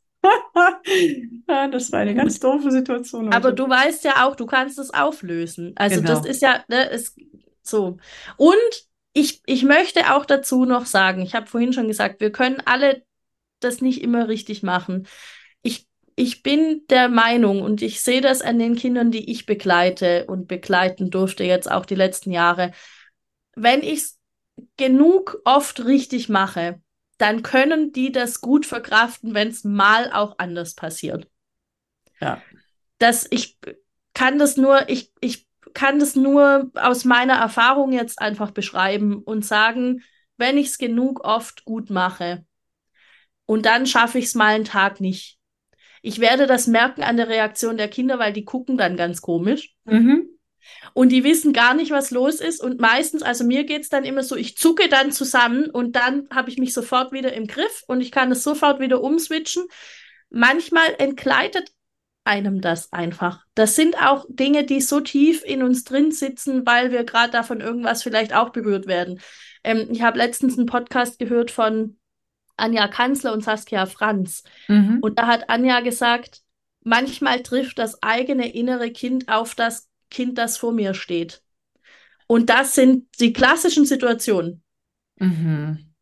Ja, das war eine ganz
Gut.
doofe Situation
Aber
heute.
du weißt ja auch, du kannst es auflösen. Also das
Genau.
ist ja, ne, es, so. Und ich möchte auch dazu noch sagen, ich habe vorhin schon gesagt, wir können alle das nicht immer richtig machen. Ich, ich bin der Meinung und ich sehe das an den Kindern, die ich begleite und begleiten durfte jetzt auch die letzten Jahre. Wenn ich es genug oft richtig mache, dann können die das gut verkraften, wenn es mal auch anders passiert.
Ja.
Dass ich kann das nur, ich kann das nur aus meiner Erfahrung jetzt einfach beschreiben und sagen, wenn ich es genug oft gut mache und dann schaffe ich es mal einen Tag nicht. Ich werde das merken an der Reaktion der Kinder, weil die gucken dann ganz komisch
Mhm.
und die wissen gar nicht, was los ist. Und meistens, also mir geht's dann immer so, ich zucke dann zusammen und dann habe ich mich sofort wieder im Griff und ich kann es sofort wieder umswitchen. Manchmal entgleitet einem das einfach. Das sind auch Dinge, die so tief in uns drin sitzen, weil wir gerade davon irgendwas vielleicht auch berührt werden. Ich habe letztens einen Podcast gehört von Anja Kanzler und Saskia Franz.
Mhm.
Und da hat Anja gesagt, manchmal trifft das eigene innere Kind auf das Kind, das vor mir steht. Und das sind die klassischen Situationen.
Mhm.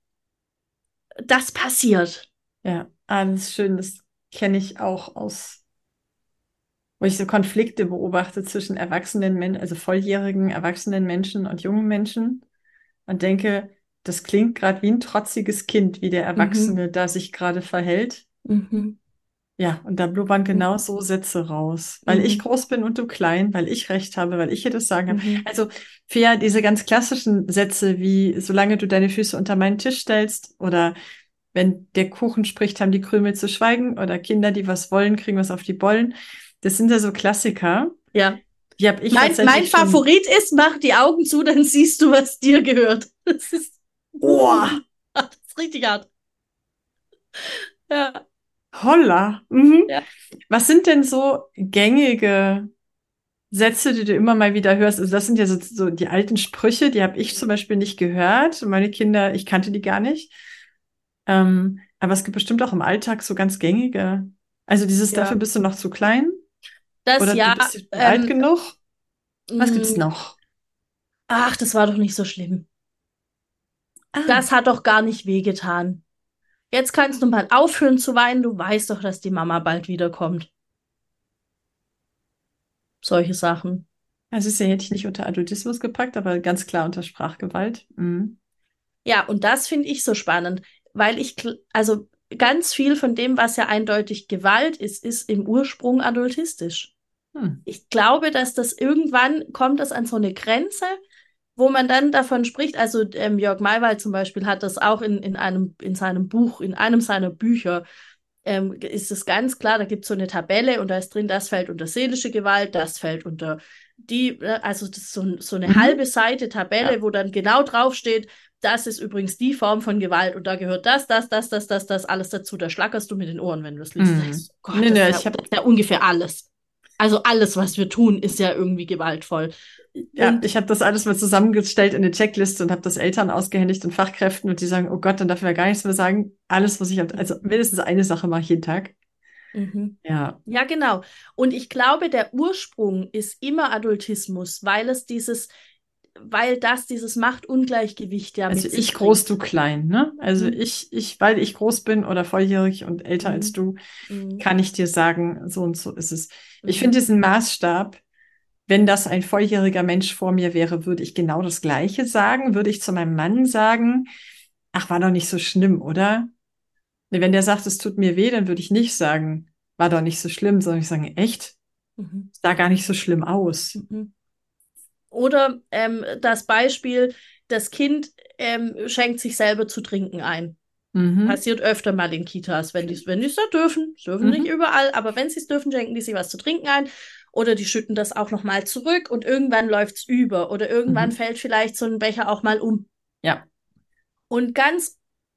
Das passiert.
Ja, alles schön. Das kenne ich auch wo ich so Konflikte beobachte zwischen erwachsenen Menschen, also volljährigen erwachsenen Menschen und jungen Menschen und denke, das klingt gerade wie ein trotziges Kind, wie der
Mhm.
Erwachsene da sich gerade verhält.
Mhm.
Ja, und da blubbern genau
Mhm.
so Sätze raus. Weil ich
Mhm.
groß bin und du klein, weil ich Recht habe, weil ich hier das Sagen habe.
Mhm.
Also, Fia, diese ganz klassischen Sätze wie, solange du deine Füße unter meinen Tisch stellst oder wenn der Kuchen spricht, haben die Krümel zu schweigen oder Kinder, die was wollen, kriegen was auf die Bollen. Das sind ja so Klassiker.
Ja.
Die habe ich
Mein
tatsächlich schon.
Favorit ist, mach die Augen zu, dann siehst du, was dir gehört. Das ist,
Oh,
das ist richtig hart. Ja,
holla. Mhm.
ja.
Was sind denn so gängige Sätze, die du immer mal wieder hörst? Also das sind ja so die alten Sprüche, die habe ich zum Beispiel nicht gehört. Meine Kinder, ich kannte die gar nicht. Aber es gibt bestimmt auch im Alltag so ganz gängige. Also dieses, dafür
Ja.
bist du noch zu klein
Das
oder du
ja,
bist nicht alt genug. Was gibt's
mh,
noch?
ach, das war doch nicht so schlimm.
Ah,
Das hat doch gar nicht wehgetan. Jetzt kannst du mal aufhören zu weinen. Du weißt doch, dass die Mama bald wiederkommt. Solche Sachen.
also ist ja hätte ich nicht unter Adultismus gepackt, aber ganz klar unter Sprachgewalt. Mhm.
Ja, und das finde ich so spannend, weil also ganz viel von dem, was ja eindeutig Gewalt ist, ist im Ursprung adultistisch.
Hm.
Ich glaube, dass das irgendwann kommt das an so eine Grenze, wo man dann davon spricht. Also Jörg Maywald zum Beispiel hat das auch in seinem Buch, in einem seiner Bücher, ist es ganz klar, da gibt es so eine Tabelle und da ist drin, das fällt unter seelische Gewalt, das fällt unter also das ist so eine
Mhm.
halbe Seite Tabelle,
Ja.
wo dann genau draufsteht, das ist übrigens die Form von Gewalt und da gehört das alles dazu. Da schlackerst du mit den Ohren, wenn du es liest. Da denkst
Mhm.
du, Gott,
Nee, nee,
das ist ja ungefähr alles. Also alles, was wir tun, ist ja irgendwie gewaltvoll.
Ja,
Und
ich habe das alles mal zusammengestellt in eine Checkliste und habe das Eltern ausgehändigt und Fachkräften und die sagen, oh Gott, dann darf ich ja gar nichts mehr sagen. Alles, was ich habe, also mindestens eine Sache mache ich jeden Tag. Ja,
ja, genau. Und ich glaube, der Ursprung ist immer Adultismus, weil das dieses Machtungleichgewicht ja
also
mit sich
ich groß,
bringt.
du klein, ne? Also
Mhm.
weil ich groß bin oder volljährig und älter als
Mhm.
du,
Mhm.
kann ich dir sagen, so und so ist es. Ich finde
Mhm.
diesen Maßstab, wenn das ein volljähriger Mensch vor mir wäre, würde ich genau das Gleiche sagen. Würde ich zu meinem Mann sagen, ach, war doch nicht so schlimm, oder? Nee, wenn der sagt, es tut mir weh, dann würde ich nicht sagen, war doch nicht so schlimm, sondern ich sagen, echt?
Mhm.
Sah gar nicht so schlimm aus.
Mhm. Oder das Beispiel, das Kind schenkt sich selber zu trinken ein.
Mhm.
Passiert öfter mal in Kitas, wenn die es da dürfen. Das dürfen nicht
Mhm.
überall, aber wenn sie es dürfen, schenken die sich was zu trinken ein. Oder die schütten das auch nochmal zurück und irgendwann läuft es über. Oder irgendwann
Mhm.
fällt vielleicht so ein Becher auch mal um.
Ja.
Und ganz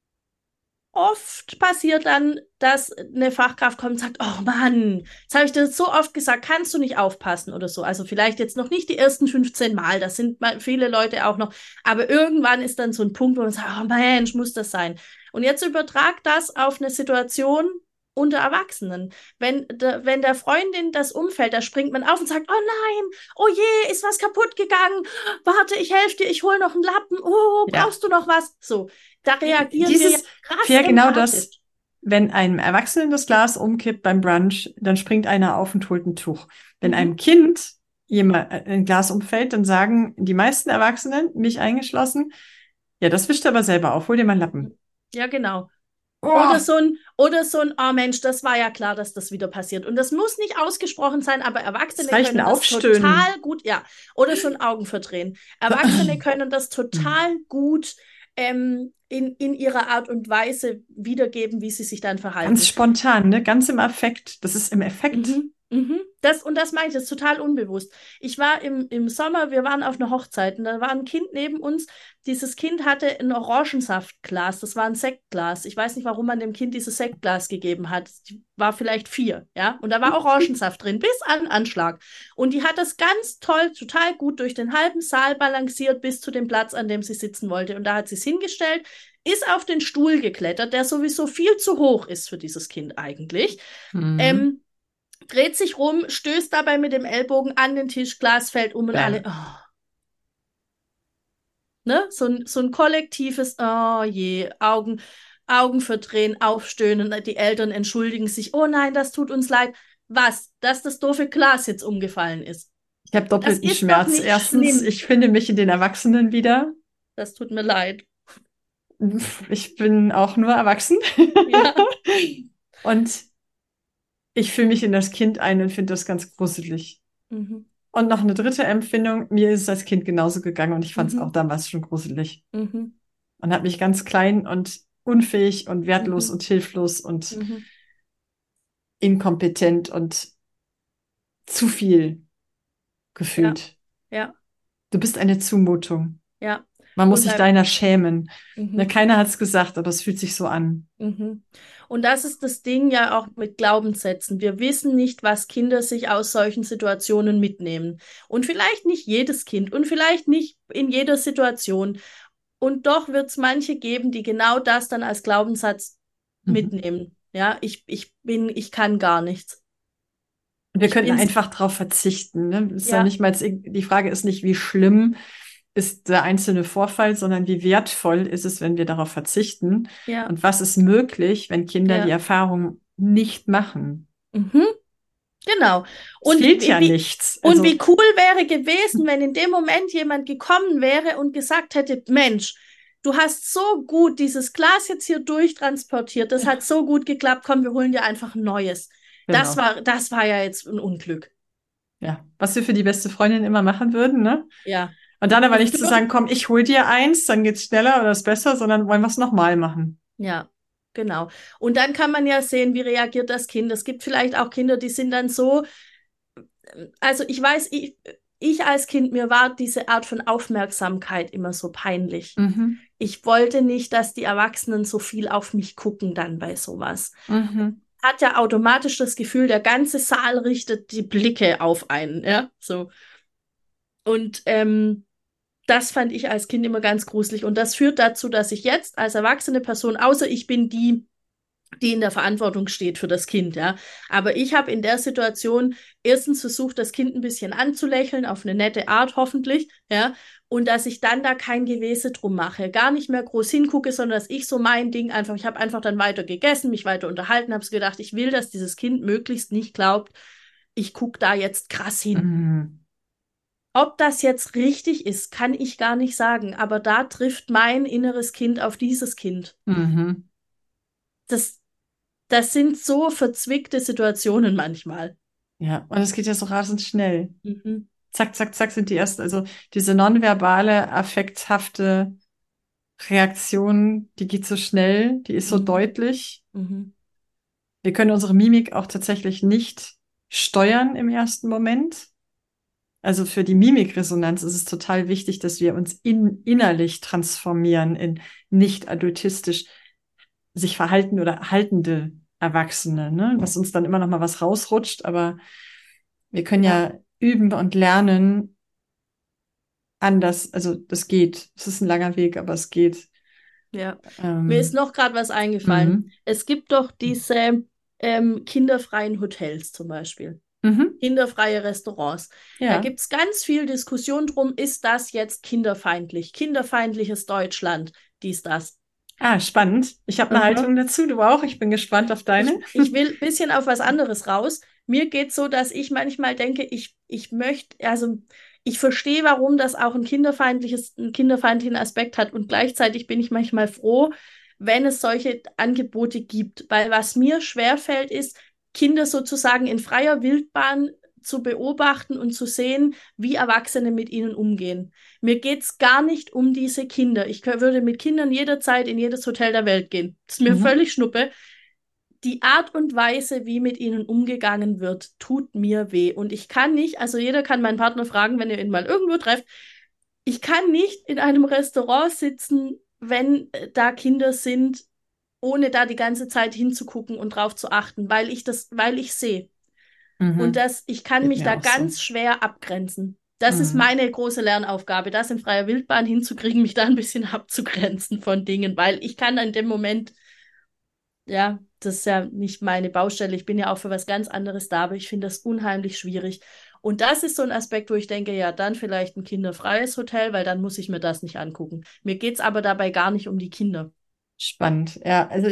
oft passiert dann, dass eine Fachkraft kommt und sagt, oh Mann, jetzt habe ich dir so oft gesagt, kannst du nicht aufpassen oder so. Also vielleicht jetzt noch nicht die ersten 15 Mal, das sind viele Leute auch noch, aber irgendwann ist dann so ein Punkt, wo man sagt, oh Mensch, muss das sein. Und jetzt übertrag das auf eine Situation unter Erwachsenen. Wenn der Freundin das umfällt, da springt man auf und sagt, oh nein, oh je, ist was kaputt gegangen, warte, ich helfe dir, ich hole noch einen Lappen, oh,
Ja.
brauchst du noch was? So, da reagieren wir ja
Dieses,
krass
Fair, genau
empathisch.
das, wenn einem Erwachsenen das Glas umkippt beim Brunch, dann springt einer auf und holt ein Tuch. Wenn
Mhm.
einem Kind jemand ein Glas umfällt, dann sagen die meisten Erwachsenen, mich eingeschlossen, ja, das wischt aber selber auf, hol dir mal einen Lappen.
Ja, genau.
Oh,
Oder so ein, oh Mensch, das war ja klar, dass das wieder passiert. Und das muss nicht ausgesprochen sein, aber
es
Erwachsene
reicht ein
können das
Aufstöhnen.
total gut, ja. Oder so ein Augenverdrehen. Erwachsene können das total gut in ihrer Art und Weise wiedergeben, wie sie sich dann
Ganz
verhalten.
spontan, ne? Ganz im Affekt. Das ist im Effekt.
Das meine ich, das ist total unbewusst. Ich war im Sommer, wir waren auf einer Hochzeit und da war ein Kind neben uns. Dieses Kind hatte ein Orangensaftglas, das war ein Sektglas. Ich weiß nicht, warum man dem Kind dieses Sektglas gegeben hat. Die war vielleicht 4, ja. Und da war Orangensaft drin, bis an Anschlag. Und die hat das ganz toll, total gut durch den halben Saal balanciert bis zu dem Platz, an dem sie sitzen wollte. Und da hat sie es hingestellt, ist auf den Stuhl geklettert, der sowieso viel zu hoch ist für dieses Kind eigentlich.
Mhm.
Ähm, dreht sich rum, stößt dabei mit dem Ellbogen an den Tisch, Glas fällt um und alle,
Bam.
oh, ne? So ein kollektives, oh je, Augen verdrehen, aufstöhnen, die Eltern entschuldigen sich, oh nein, das tut uns leid. Was? Dass das doofe Glas jetzt umgefallen ist.
Ich habe
Das
doppelten
ist doch
Schmerz.
nicht
Erstens,
schlimm.
ich finde mich in den Erwachsenen wieder.
Das tut mir leid.
Ich bin auch nur erwachsen.
Ja.
Und ich fühle mich in das Kind ein und finde das ganz gruselig.
Mhm.
Und noch eine dritte Empfindung, mir ist es als Kind genauso gegangen und ich fand es auch
Mhm.
damals schon gruselig.
Mhm.
Und habe mich ganz klein und unfähig und wertlos
Mhm.
und hilflos und
Mhm.
inkompetent und zu viel
Ja,
gefühlt.
ja,
Du bist eine Zumutung.
ja.
Man muss
Und
sich
da,
deiner schämen. Ne,
mhm.
keiner hat es gesagt, aber es fühlt sich so an.
Mhm. Und das ist das Ding ja auch mit Glaubenssätzen. Wir wissen nicht, was Kinder sich aus solchen Situationen mitnehmen. Und vielleicht nicht jedes Kind und vielleicht nicht in jeder Situation. Und doch wird es manche geben, die genau das dann als Glaubenssatz
Mhm.
mitnehmen. Ja, ich kann gar nichts.
Und wir
Ich
könnten
bin's.
einfach darauf verzichten. Ne? Es ist ja
Ja,
nicht mal, die Frage ist nicht, wie schlimm ist der einzelne Vorfall, sondern wie wertvoll ist es, wenn wir darauf verzichten?
ja,
Und was ist möglich, wenn Kinder die
ja.
Erfahrung nicht machen?
Mhm. Genau.
Es
Und
fehlt ja nichts.
und
Also,
wie cool wäre gewesen, wenn in dem Moment jemand gekommen wäre und gesagt hätte, Mensch, du hast so gut dieses Glas jetzt hier durchtransportiert, das hat so gut geklappt, komm, wir holen dir einfach ein neues.
genau.
Das war ja jetzt ein Unglück.
Ja, was wir für die beste Freundin immer machen würden, ne?
Ja.
Und dann aber
Also
nicht zu sagen, komm, ich hol dir eins, dann geht's schneller oder ist besser, sondern wollen wir es nochmal machen.
ja, genau. Und dann kann man ja sehen, wie reagiert das Kind. Es gibt vielleicht auch Kinder, die sind dann so, also ich weiß, ich als Kind, mir war diese Art von Aufmerksamkeit immer so peinlich.
Mhm.
Ich wollte nicht, dass die Erwachsenen so viel auf mich gucken dann bei sowas.
Mhm.
hat ja automatisch das Gefühl, der ganze Saal richtet die Blicke auf einen, ja, so. Und das fand ich als Kind immer ganz gruselig. Und das führt dazu, dass ich jetzt als erwachsene Person, außer ich bin die, die in der Verantwortung steht für das Kind, ja. Aber ich habe in der Situation erstens versucht, das Kind ein bisschen anzulächeln, auf eine nette Art hoffentlich, ja. Und dass ich dann da kein Gewese drum mache, gar nicht mehr groß hingucke, sondern dass ich so mein Ding einfach, ich habe einfach dann weiter gegessen, mich weiter unterhalten, habe gedacht, ich will, dass dieses Kind möglichst nicht glaubt, ich gucke da jetzt krass hin.
Mhm.
Ob das jetzt richtig ist, kann ich gar nicht sagen, aber da trifft mein inneres Kind auf dieses Kind.
Mhm.
Das, das sind so verzwickte Situationen manchmal.
Ja, und es geht ja so rasend schnell.
Mhm.
Zack, zack, zack sind die ersten, also diese nonverbale, affekthafte Reaktion, die geht so schnell, die ist so
Mhm.
deutlich.
Mhm.
Wir können unsere Mimik auch tatsächlich nicht steuern im ersten Moment. Also für die Mimikresonanz ist es total wichtig, dass wir uns innerlich transformieren in nicht adultistisch sich verhalten oder haltende Erwachsene, ne? Dass uns dann immer noch mal was rausrutscht, aber wir können
Ja,
ja üben und lernen anders. Also das geht. Es ist ein langer Weg, aber es geht.
ja. Mir ist
Ähm,
noch gerade was eingefallen.
mhm.
Es gibt doch diese kinderfreien Hotels zum Beispiel.
Mhm.
Kinderfreie Restaurants. Da
Ja.
gibt es ganz viel Diskussion drum, ist das jetzt kinderfeindlich? Kinderfeindliches Deutschland, dies, das.
Ah, spannend. Ich habe eine
Aha.
Haltung dazu, du auch. Ich bin gespannt auf deine.
Ich will ein bisschen auf was anderes raus. Mir geht so, dass ich manchmal denke, ich möchte, also ich verstehe, warum das auch einen kinderfeindlichen Aspekt hat. Und gleichzeitig bin ich manchmal froh, wenn es solche Angebote gibt. Weil was mir schwerfällt, ist, Kinder sozusagen in freier Wildbahn zu beobachten und zu sehen, wie Erwachsene mit ihnen umgehen. Mir geht's gar nicht um diese Kinder. Ich würde mit Kindern jederzeit in jedes Hotel der Welt gehen. Das ist mir
Mhm.
völlig schnuppe. Die Art und Weise, wie mit ihnen umgegangen wird, tut mir weh. Und ich kann nicht, also jeder kann meinen Partner fragen, wenn ihr ihn mal irgendwo trefft, ich kann nicht in einem Restaurant sitzen, wenn da Kinder sind, ohne da die ganze Zeit hinzugucken und drauf zu achten, weil ich sehe. Und
Mhm.
ich kann
Geht
mich
mir
da
auch so.
ganz schwer abgrenzen. Das ist
Mhm.
meine große Lernaufgabe, das in freier Wildbahn hinzukriegen, mich da ein bisschen abzugrenzen von Dingen, weil ich kann in dem Moment, ja, das ist ja nicht meine Baustelle. Ich bin ja auch für was ganz anderes da, aber ich finde das unheimlich schwierig. Und das ist so ein Aspekt, wo ich denke, ja, dann vielleicht ein kinderfreies Hotel, weil dann muss ich mir das nicht angucken. Mir geht's aber dabei gar nicht um die Kinder.
Spannend. Ja, also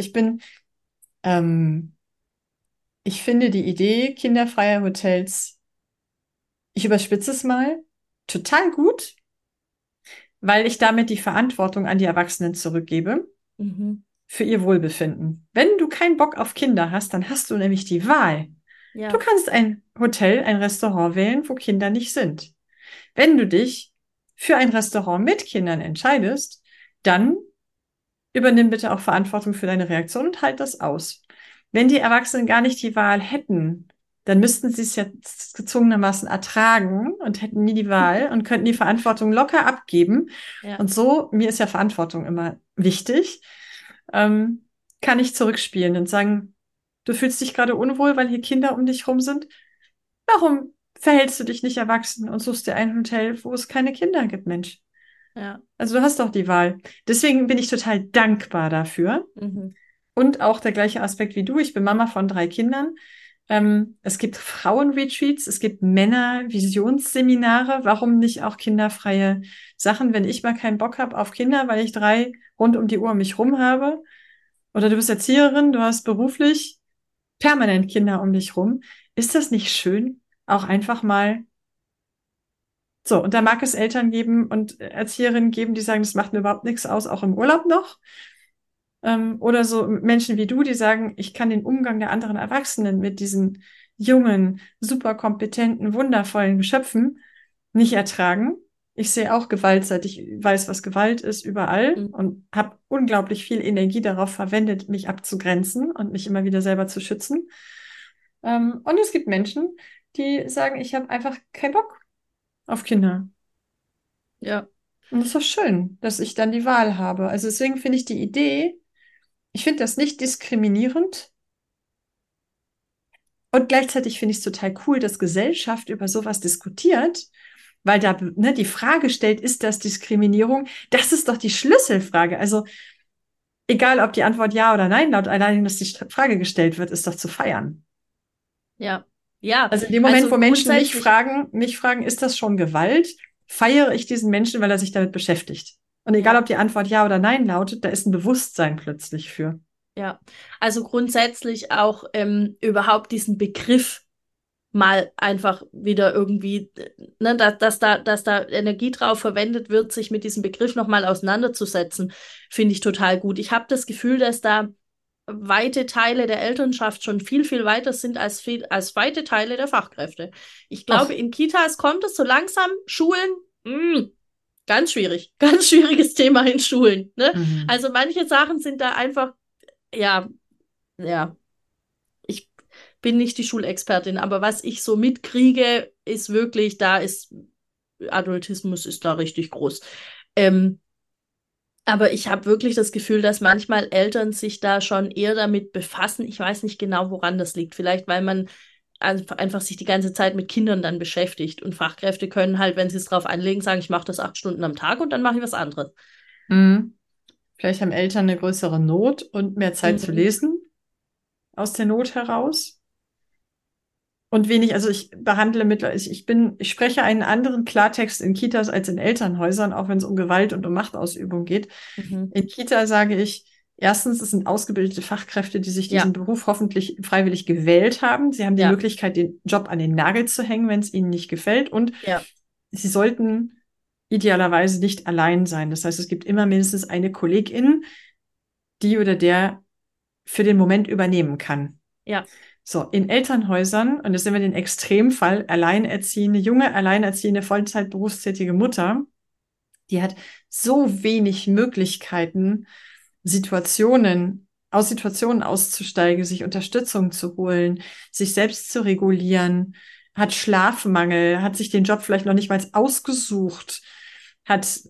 ähm, ich finde die Idee kinderfreier Hotels, ich überspitze es mal, total gut, weil ich damit die Verantwortung an die Erwachsenen zurückgebe
Mhm.
für ihr Wohlbefinden. Wenn du keinen Bock auf Kinder hast, dann hast du nämlich die Wahl. Du
Ja.
kannst ein Hotel, ein Restaurant wählen, wo Kinder nicht sind. Wenn du dich für ein Restaurant mit Kindern entscheidest, dann übernimm bitte auch Verantwortung für deine Reaktion und halt das aus. Wenn die Erwachsenen gar nicht die Wahl hätten, dann müssten sie es jetzt gezwungenermaßen ertragen und hätten nie die Wahl und könnten die Verantwortung locker abgeben.
Ja.
Und so, mir ist ja Verantwortung immer wichtig, ähm, kann ich zurückspielen und sagen, du fühlst dich gerade unwohl, weil hier Kinder um dich rum sind. Warum verhältst du dich nicht erwachsen und suchst dir ein Hotel, wo es keine Kinder gibt, Mensch?
Ja.
Also du hast doch die Wahl. Deswegen bin ich total dankbar dafür.
Mhm.
Und auch der gleiche Aspekt wie du. Ich bin Mama von 3 Kindern. Es gibt Frauenretreats, es gibt Männer-Visionsseminare. Warum nicht auch kinderfreie Sachen, wenn ich mal keinen Bock habe auf Kinder, weil ich 3 rund um die Uhr um mich rum habe? Oder du bist Erzieherin, du hast beruflich permanent Kinder um dich rum. Ist das nicht schön? Auch einfach mal so, und da mag es Eltern geben und Erzieherinnen geben, die sagen, das macht mir überhaupt nichts aus, auch im Urlaub noch. Oder so Menschen wie du, die sagen, ich kann den Umgang der anderen Erwachsenen mit diesen jungen, super kompetenten, wundervollen Geschöpfen nicht ertragen. Ich sehe auch Gewalt, seit ich weiß, was Gewalt ist, überall
Mhm.
und habe unglaublich viel Energie darauf verwendet, mich abzugrenzen und mich immer wieder selber zu schützen. Und es gibt Menschen, die sagen, ich habe einfach keinen Bock auf Kinder.
Ja.
Und das ist doch schön, dass ich dann die Wahl habe. Also deswegen finde ich die Idee, ich finde das nicht diskriminierend, Und gleichzeitig finde ich es total cool, dass Gesellschaft über sowas diskutiert, weil da die Frage stellt, ist das Diskriminierung? Das ist doch die Schlüsselfrage. Also egal, ob die Antwort ja oder nein lautet, allein, dass die Frage gestellt wird, ist doch zu feiern.
Ja, ja.
Also in dem Moment, wo Menschen mich fragen, ist das schon Gewalt, feiere ich diesen Menschen, weil er sich damit beschäftigt. Und egal, ob die Antwort ja oder nein lautet, da ist ein Bewusstsein plötzlich für.
Ja, also grundsätzlich auch überhaupt diesen Begriff mal einfach wieder irgendwie, ne, dass da Energie drauf verwendet wird, sich mit diesem Begriff nochmal auseinanderzusetzen, finde ich total gut. Ich habe das Gefühl, dass da weite Teile der Elternschaft schon viel, viel weiter sind als weite Teile der Fachkräfte. Ich glaube,
Doch.
in Kitas kommt es so langsam, Schulen, ganz schwierig, ganz schwieriges Thema in Schulen, ne?
Mhm.
Also manche Sachen sind da einfach, ja, ja, ich bin nicht die Schulexpertin, aber was ich so mitkriege, ist wirklich, Adultismus ist da richtig groß. Aber ich habe wirklich das Gefühl, dass manchmal Eltern sich da schon eher damit befassen. Ich weiß nicht genau, woran das liegt. Vielleicht, weil man einfach sich die ganze Zeit mit Kindern dann beschäftigt. Und Fachkräfte können halt, wenn sie es drauf anlegen, sagen, ich mache das 8 Stunden am Tag und dann mache ich was anderes.
Mhm. Vielleicht haben Eltern eine größere Not und mehr Zeit zu
Mhm.
lesen aus der Not heraus. Und wenig, also ich spreche einen anderen Klartext in Kitas als in Elternhäusern, auch wenn es um Gewalt und um Machtausübung geht.
Mhm.
In Kita sage ich, erstens, es sind ausgebildete Fachkräfte, die sich
Ja,
diesen Beruf hoffentlich freiwillig gewählt haben. Sie haben die
ja,
Möglichkeit, den Job an den Nagel zu hängen, wenn es ihnen nicht gefällt. Und
ja,
sie sollten idealerweise nicht allein sein. Das heißt, es gibt immer mindestens eine Kollegin, die oder der für den Moment übernehmen kann.
ja.
So, in Elternhäusern, und das sind wir den Extremfall, junge, alleinerziehende, Vollzeit berufstätige Mutter, die hat so wenig Möglichkeiten, aus Situationen auszusteigen, sich Unterstützung zu holen, sich selbst zu regulieren, hat Schlafmangel, hat sich den Job vielleicht noch nicht mal ausgesucht, hat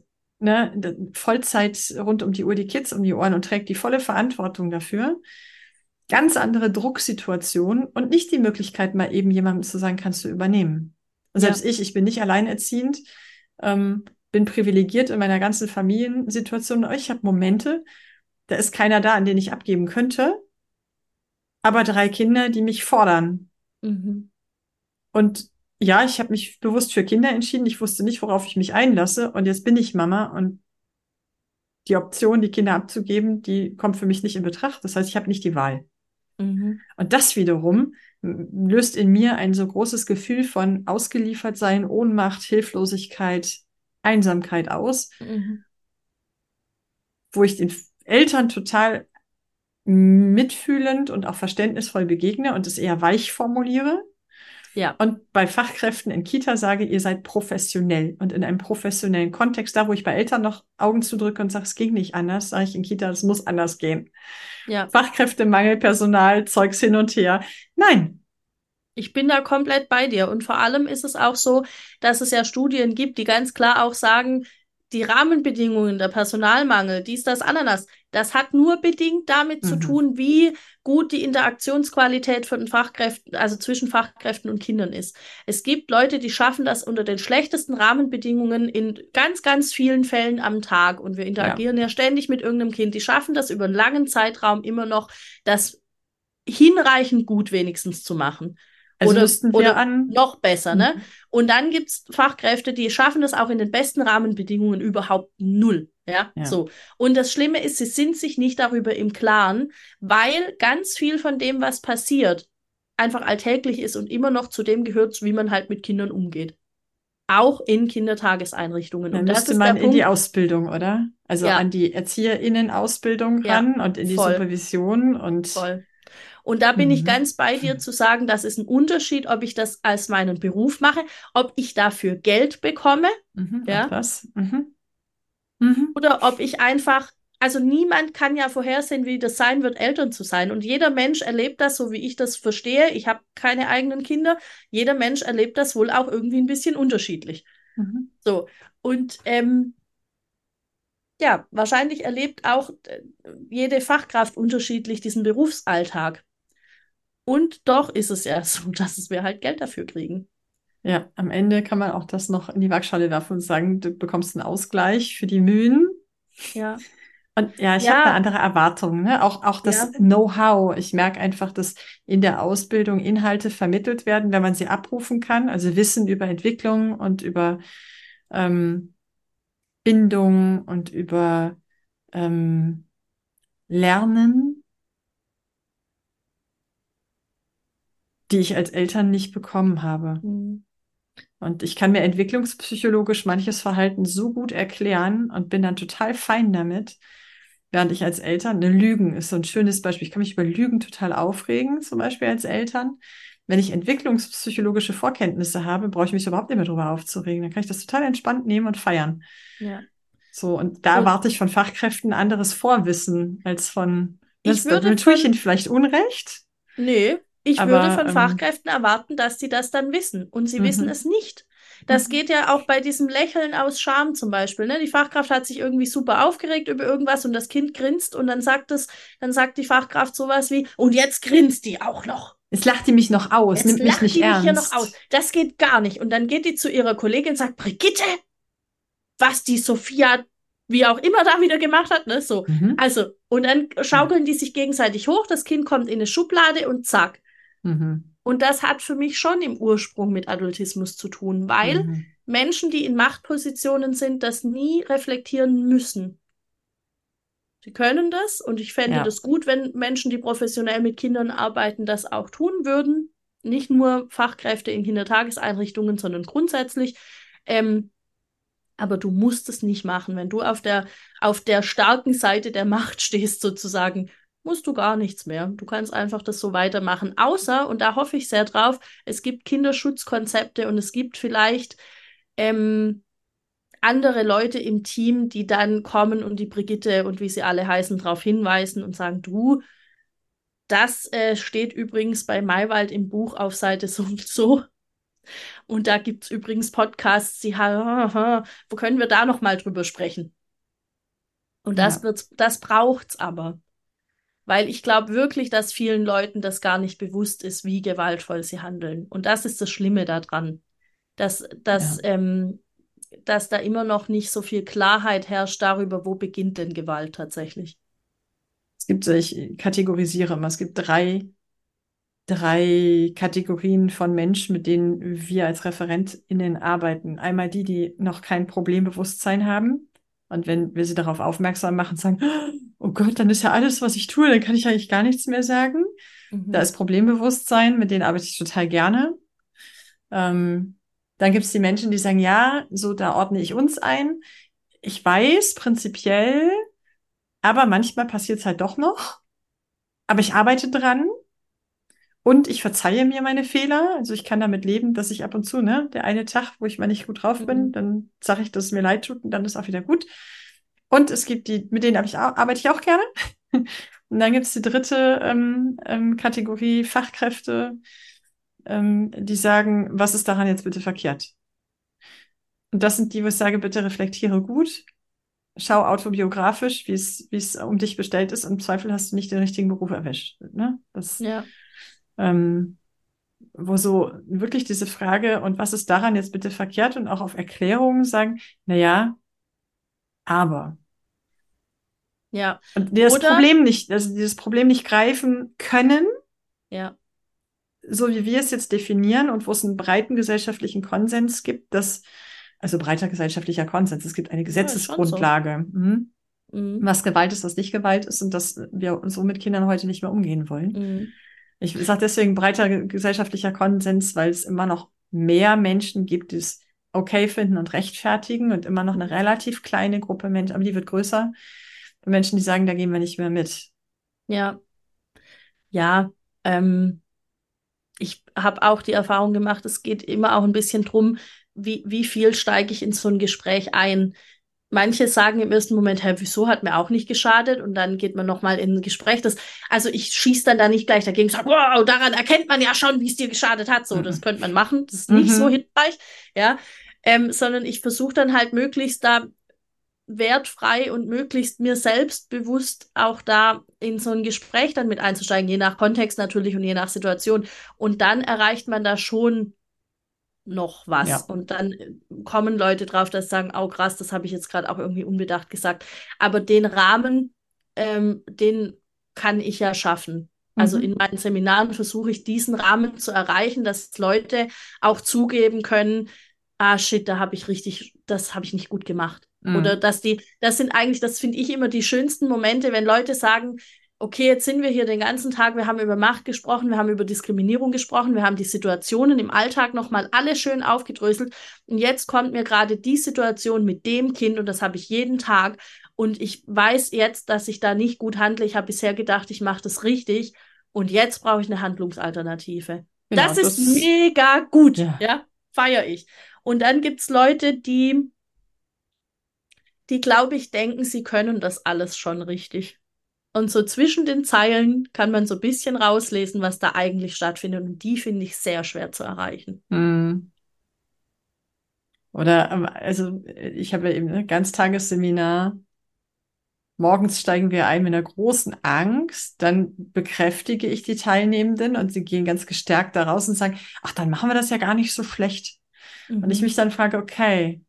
Vollzeit rund um die Uhr die Kids um die Ohren und trägt die volle Verantwortung dafür. Ganz andere Drucksituation und nicht die Möglichkeit, mal eben jemandem zu sagen, kannst du übernehmen. Und
Ja.
selbst ich bin nicht alleinerziehend, bin privilegiert in meiner ganzen Familiensituation. Ich habe Momente, da ist keiner da, an den ich abgeben könnte, aber 3 Kinder, die mich fordern.
Mhm.
Und ja, ich habe mich bewusst für Kinder entschieden. Ich wusste nicht, worauf ich mich einlasse. Und jetzt bin ich Mama und die Option, die Kinder abzugeben, die kommt für mich nicht in Betracht. Das heißt, ich habe nicht die Wahl.
Mhm.
Und das wiederum löst in mir ein so großes Gefühl von Ausgeliefertsein, Ohnmacht, Hilflosigkeit, Einsamkeit aus,
Mhm.
wo ich den Eltern total mitfühlend und auch verständnisvoll begegne und es eher weich formuliere.
Ja.
Und bei Fachkräften in Kita sage, ihr seid professionell und in einem professionellen Kontext, da wo ich bei Eltern noch Augen zudrücke und sage, es ging nicht anders, sage ich in Kita, es muss anders gehen.
Ja.
Fachkräftemangel, Personal, Zeugs hin und her. Nein.
Ich bin da komplett bei dir. Und vor allem ist es auch so, dass es ja Studien gibt, die ganz klar auch sagen, die Rahmenbedingungen, der Personalmangel, dies, das, Ananas, das hat nur bedingt damit zu
Mhm.
tun, wie gut die Interaktionsqualität von Fachkräften, also zwischen Fachkräften und Kindern ist. Es gibt Leute, die schaffen das unter den schlechtesten Rahmenbedingungen in ganz, ganz vielen Fällen am Tag. Und wir
Ja.
interagieren ja ständig mit irgendeinem Kind. Die schaffen das über einen langen Zeitraum immer noch, das hinreichend gut wenigstens zu machen.
Also müssten wir
Oder
an.
noch besser, ne?
Mhm.
Und dann gibt's Fachkräfte, die schaffen das auch in den besten Rahmenbedingungen überhaupt null. Ja,
Ja.
so. Und das Schlimme ist, sie sind sich nicht darüber im Klaren, weil ganz viel von dem, was passiert, einfach alltäglich ist und immer noch zu dem gehört, wie man halt mit Kindern umgeht. Auch in Kindertageseinrichtungen.
Dann
Und das
müsste
ist der
man in die
Punkt.
Ausbildung, oder? Also
Ja,
an die ErzieherInnen-Ausbildung
ja,
ran und in die
voll,
Supervision und
voll. Und da bin ich
mhm.
ganz bei dir zu sagen, das ist ein Unterschied, ob ich das als meinen Beruf mache, ob ich dafür Geld bekomme,
Mhm. Und
ja,
was? Mhm. Mhm.
oder ob ich einfach, also niemand kann ja vorhersehen, wie das sein wird, Eltern zu sein. Und jeder Mensch erlebt das, so wie ich das verstehe. Ich habe keine eigenen Kinder. Jeder Mensch erlebt das wohl auch irgendwie ein bisschen unterschiedlich.
Mhm.
So. Und ja, wahrscheinlich erlebt auch jede Fachkraft unterschiedlich diesen Berufsalltag. Und doch ist es ja so, dass wir halt Geld dafür kriegen.
Ja, am Ende kann man auch das noch in die Waagschale werfen und sagen, du bekommst einen Ausgleich für die Mühen.
Ja,
Und ja, ich habe eine
ja,
andere Erwartung, ne? Auch das
ja.
Know-how. Ich merke einfach, dass in der Ausbildung Inhalte vermittelt werden, wenn man sie abrufen kann. Also Wissen über Entwicklung und über ähm, Bindung und über ähm, Lernen, die ich als Eltern nicht bekommen habe.
Hm.
Und ich kann mir entwicklungspsychologisch manches Verhalten so gut erklären und bin dann total fein damit, während ich als Eltern, ne, Lügen ist so ein schönes Beispiel. Ich kann mich über Lügen total aufregen, zum Beispiel als Eltern. Wenn ich entwicklungspsychologische Vorkenntnisse habe, brauche ich mich überhaupt nicht mehr drüber aufzuregen. Dann kann ich das total entspannt nehmen und feiern.
Ja.
So, und da
Und
erwarte ich von Fachkräften anderes Vorwissen als von,
ich
da
würde
tue ich
von
ihnen vielleicht Unrecht,
Nee, ich würde
aber
von Fachkräften erwarten, dass sie das dann wissen. Und sie wissen
mhm,
es nicht. Das
mhm,
geht ja auch bei diesem Lächeln aus Scham zum Beispiel. Ne? Die Fachkraft hat sich irgendwie super aufgeregt über irgendwas und das Kind grinst und dann sagt die Fachkraft sowas wie, und jetzt grinst die auch noch.
jetzt lacht die mich noch aus,
Jetzt
nimmt mich
lacht
nicht
die mich hier noch aus.
ernst.
Das geht gar nicht. Und dann geht die zu ihrer Kollegin und sagt, Brigitte, was die Sophia, wie auch immer da wieder gemacht hat, ne? So.
Mhm,
Also, und dann
ja,
schaukeln die sich gegenseitig hoch, das Kind kommt in eine Schublade und zack.
mhm,
Und das hat für mich schon im Ursprung mit Adultismus zu tun, weil
mhm,
Menschen, die in Machtpositionen sind, das nie reflektieren müssen. Sie können das und ich fände
ja,
das gut, wenn Menschen, die professionell mit Kindern arbeiten, das auch tun würden. Nicht nur Fachkräfte in Kindertageseinrichtungen, sondern grundsätzlich. Ähm, aber du musst es nicht machen. Wenn du auf der starken Seite der Macht stehst, sozusagen, musst du gar nichts mehr. Du kannst einfach das so weitermachen. Außer, und da hoffe ich sehr drauf, es gibt Kinderschutzkonzepte und es gibt vielleicht ähm, andere Leute im Team, die dann kommen und die Brigitte und wie sie alle heißen, darauf hinweisen und sagen, du, das steht übrigens bei Maywald im Buch auf Seite so und so. Und da gibt es übrigens Podcasts, wo können wir da nochmal drüber sprechen? Und
ja.
das braucht's aber. Weil ich glaube wirklich, dass vielen Leuten das gar nicht bewusst ist, wie gewaltvoll sie handeln. Und das ist das Schlimme daran, dass, dass,
Ja,
ähm, dass da immer noch nicht so viel Klarheit herrscht darüber, wo beginnt denn Gewalt tatsächlich.
es gibt so, ich kategorisiere immer, es gibt drei Kategorien von Menschen, mit denen wir als ReferentInnen arbeiten. Einmal die, die noch kein Problembewusstsein haben. Und wenn wir sie darauf aufmerksam machen, sagen, oh Gott, dann ist ja alles, was ich tue, dann kann ich eigentlich gar nichts mehr sagen. Da
Mhm.
ist Problembewusstsein, mit denen arbeite ich total gerne. Ähm, Dann gibt es die Menschen, die sagen, ja, so, da ordne ich uns ein. Ich weiß prinzipiell, aber manchmal passiert es halt doch noch. Aber ich arbeite dran und ich verzeihe mir meine Fehler. Also ich kann damit leben, dass ich ab und zu, ne, der eine Tag, wo ich mal nicht gut drauf bin,
Mhm.
dann sage ich, dass es mir leid tut und dann ist auch wieder gut. Und es gibt die, mit denen arbeite ich auch gerne. Und dann gibt es die dritte Kategorie Fachkräfte, die sagen, was ist daran jetzt bitte verkehrt? Und das sind die, wo ich sage, bitte reflektiere gut, schau autobiografisch, wie es um dich bestellt ist. Und im Zweifel hast du nicht den richtigen Beruf erwischt. Ne?
Ja,
Ähm, wo so wirklich diese Frage, und was ist daran jetzt bitte verkehrt? Und auch auf Erklärungen sagen, na ja, aber.
ja.
Und die
Oder,
also dieses Problem nicht greifen können,
ja,
so wie wir es jetzt definieren und wo es einen breiten gesellschaftlichen Konsens gibt, also breiter gesellschaftlicher Konsens, es gibt eine
ja, ist schon so.
Gesetzesgrundlage,
Mhm.
was Gewalt ist, was nicht Gewalt ist und dass wir so mit Kindern heute nicht mehr umgehen wollen.
Mhm.
Ich sage deswegen breiter gesellschaftlicher Konsens, weil es immer noch mehr Menschen gibt, die es okay finden und rechtfertigen und immer noch eine relativ kleine Gruppe Menschen, aber die wird größer, Menschen, die sagen, da gehen wir nicht mehr mit.
Ja, ja. Ähm, Ich habe auch die Erfahrung gemacht, es geht immer auch ein bisschen drum, wie viel steige ich in so ein Gespräch ein. Manche sagen im ersten Moment, hä, wieso hat mir auch nicht geschadet? Und dann geht man nochmal in ein Gespräch. Also ich schieße dann da nicht gleich dagegen und sage, wow, daran erkennt man ja schon, wie es dir geschadet hat. So, das
Mhm.
könnte man machen. Das ist nicht so
Mhm.
hilfreich, ja. Sondern ich versuche dann halt möglichst da wertfrei und möglichst mir selbstbewusst auch da in so ein Gespräch dann mit einzusteigen, je nach Kontext natürlich und je nach Situation. Und dann erreicht man da schon noch was.
Ja.
Und dann kommen Leute drauf, dass sie sagen, oh krass, das habe ich jetzt gerade auch irgendwie unbedacht gesagt. Aber den Rahmen, den kann ich ja schaffen. Also in meinen Seminaren versuche ich diesen Rahmen zu erreichen, dass Leute auch zugeben können, ah shit, das habe ich nicht gut gemacht. Oder das sind eigentlich, das finde ich immer die schönsten Momente, wenn Leute sagen, okay, jetzt sind wir hier den ganzen Tag, wir haben über Macht gesprochen, wir haben über Diskriminierung gesprochen, wir haben die Situationen im Alltag nochmal alle schön aufgedröselt und jetzt kommt mir gerade die Situation mit dem Kind und das habe ich jeden Tag und ich weiß jetzt, dass ich da nicht gut handle. Ich habe bisher gedacht, ich mache das richtig und jetzt brauche ich eine Handlungsalternative.
Genau,
Das ist mega gut,
ja.
ja, feiere ich. Und dann gibt es Leute, die glaube ich, denken, sie können das alles schon richtig. Und so zwischen den Zeilen kann man so ein bisschen rauslesen, was da eigentlich stattfindet. Und die finde ich sehr schwer zu erreichen.
Oder, also ich habe ja eben ein Ganztagesseminar. Morgens steigen wir ein mit einer großen Angst, dann bekräftige ich die Teilnehmenden und sie gehen ganz gestärkt da raus und sagen, ach, dann machen wir das ja gar nicht so schlecht. Und ich mich dann frage, okay,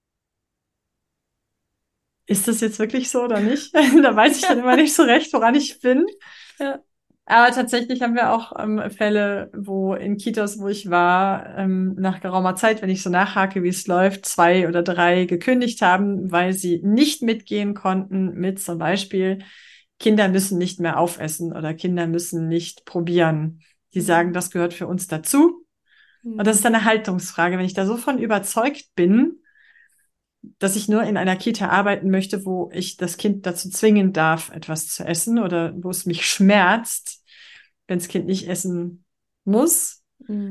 ist das jetzt wirklich so oder nicht? Da weiß ich dann immer nicht so recht, woran ich bin.
Ja.
Aber tatsächlich haben wir auch Fälle, wo in Kitas, wo ich war, nach geraumer Zeit, wenn ich so nachhake, wie es läuft, 2 oder 3 gekündigt haben, weil sie nicht mitgehen konnten mit zum Beispiel, Kinder müssen nicht mehr aufessen oder Kinder müssen nicht probieren. Die sagen, das gehört für uns dazu. Und das ist dann eine Haltungsfrage. Wenn ich da so von überzeugt bin, dass ich nur in einer Kita arbeiten möchte, wo ich das Kind dazu zwingen darf, etwas zu essen oder wo es mich schmerzt, wenn das Kind nicht essen muss.